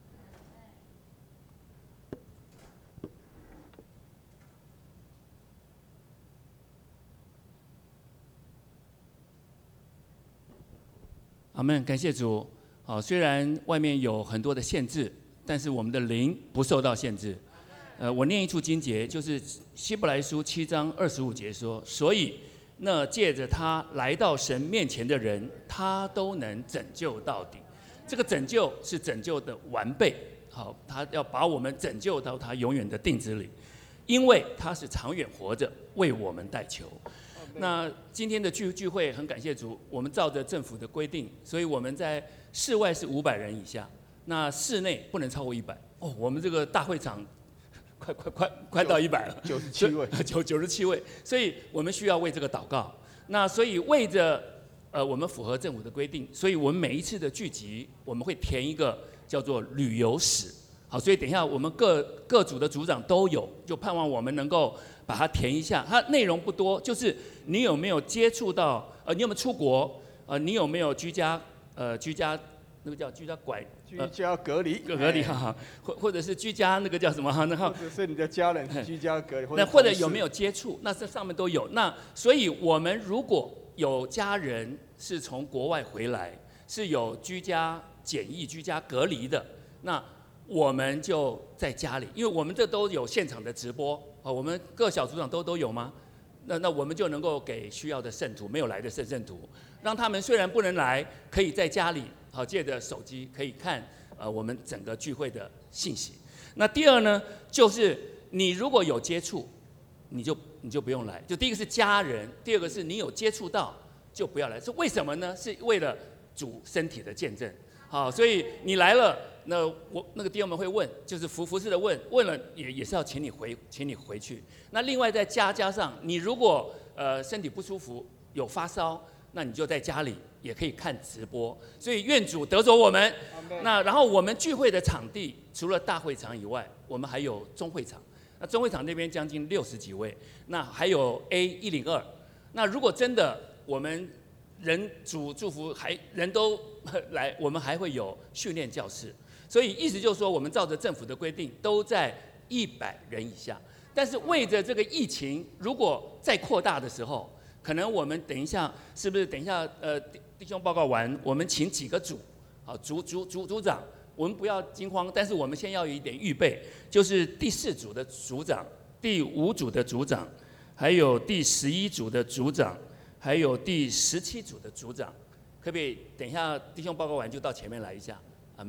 阿们，感谢主。好，虽然外面有很多的限制，但是我们的灵不受到限制。我念一处经节，就是希伯来书7章25节说：所以那借着他来到神面前的人，他都能拯救到底。这个拯救是拯救的完备。好，他要把我们拯救到他永远的定旨里，因为他是长远活着，为我们代求。那今天的聚会很感谢主，我们照着政府的规定，所以我们在室外是500人以下，那室内不能超过100。哦，我们这个大会场快到100了
，97位
，97位，所以我们需要为这个祷告。那所以为着我们符合政府的规定，所以我们每一次的聚集，我们会填一个叫做旅游史。好，所以等一下我们各组的组长都有，就盼望我们能够把它填一下。它内容不多，就是你有没有接触到你有没有出国你有没有居家那个叫居家
隔离
哈，或者是居家那个叫什么哈，然后
或者是你的家人居家隔离，
或者有没有接触，那这上面都有。那所以我们如果有家人是从国外回来，是有居家检疫、居家隔离的，那我们就在家里，因为我们这都有现场的直播我们各小组长都有吗？那我们就能够给需要的圣徒，没有来的圣徒，让他们虽然不能来，可以在家里借着手机可以看我们整个聚会的信息。那第二呢，就是你如果有接触，你就不用来。就第一个是家人，第二个是你有接触到就不要来。是为什么呢？是为了主身体的见证。好，所以你来了，那那个弟兄们会问，就是服侍的问了也是要请你回去。那另外再加上，你如果身体不舒服有发烧，那你就在家里也可以看直播。所以愿主得着我们。那然后我们聚会的场地除了大会场以外，我们还有中会场。那中会场那边将近60几位，那还有 A102。那如果真的我们人主祝福人都来，我们还会有训练教室。所以意思就是说，我们照着政府的规定都在100人以下。但是为着这个疫情，如果再扩大的时候，可能我们等一下是不是等一下弟兄报告完，我们请几个组组长，我们不要惊慌，但是我们先要有一点预备，就是第4组的组长、第5组的组长，还有第11组的组长，还有第17组的组长，可不可以等一下弟兄报告完就到前面来一下？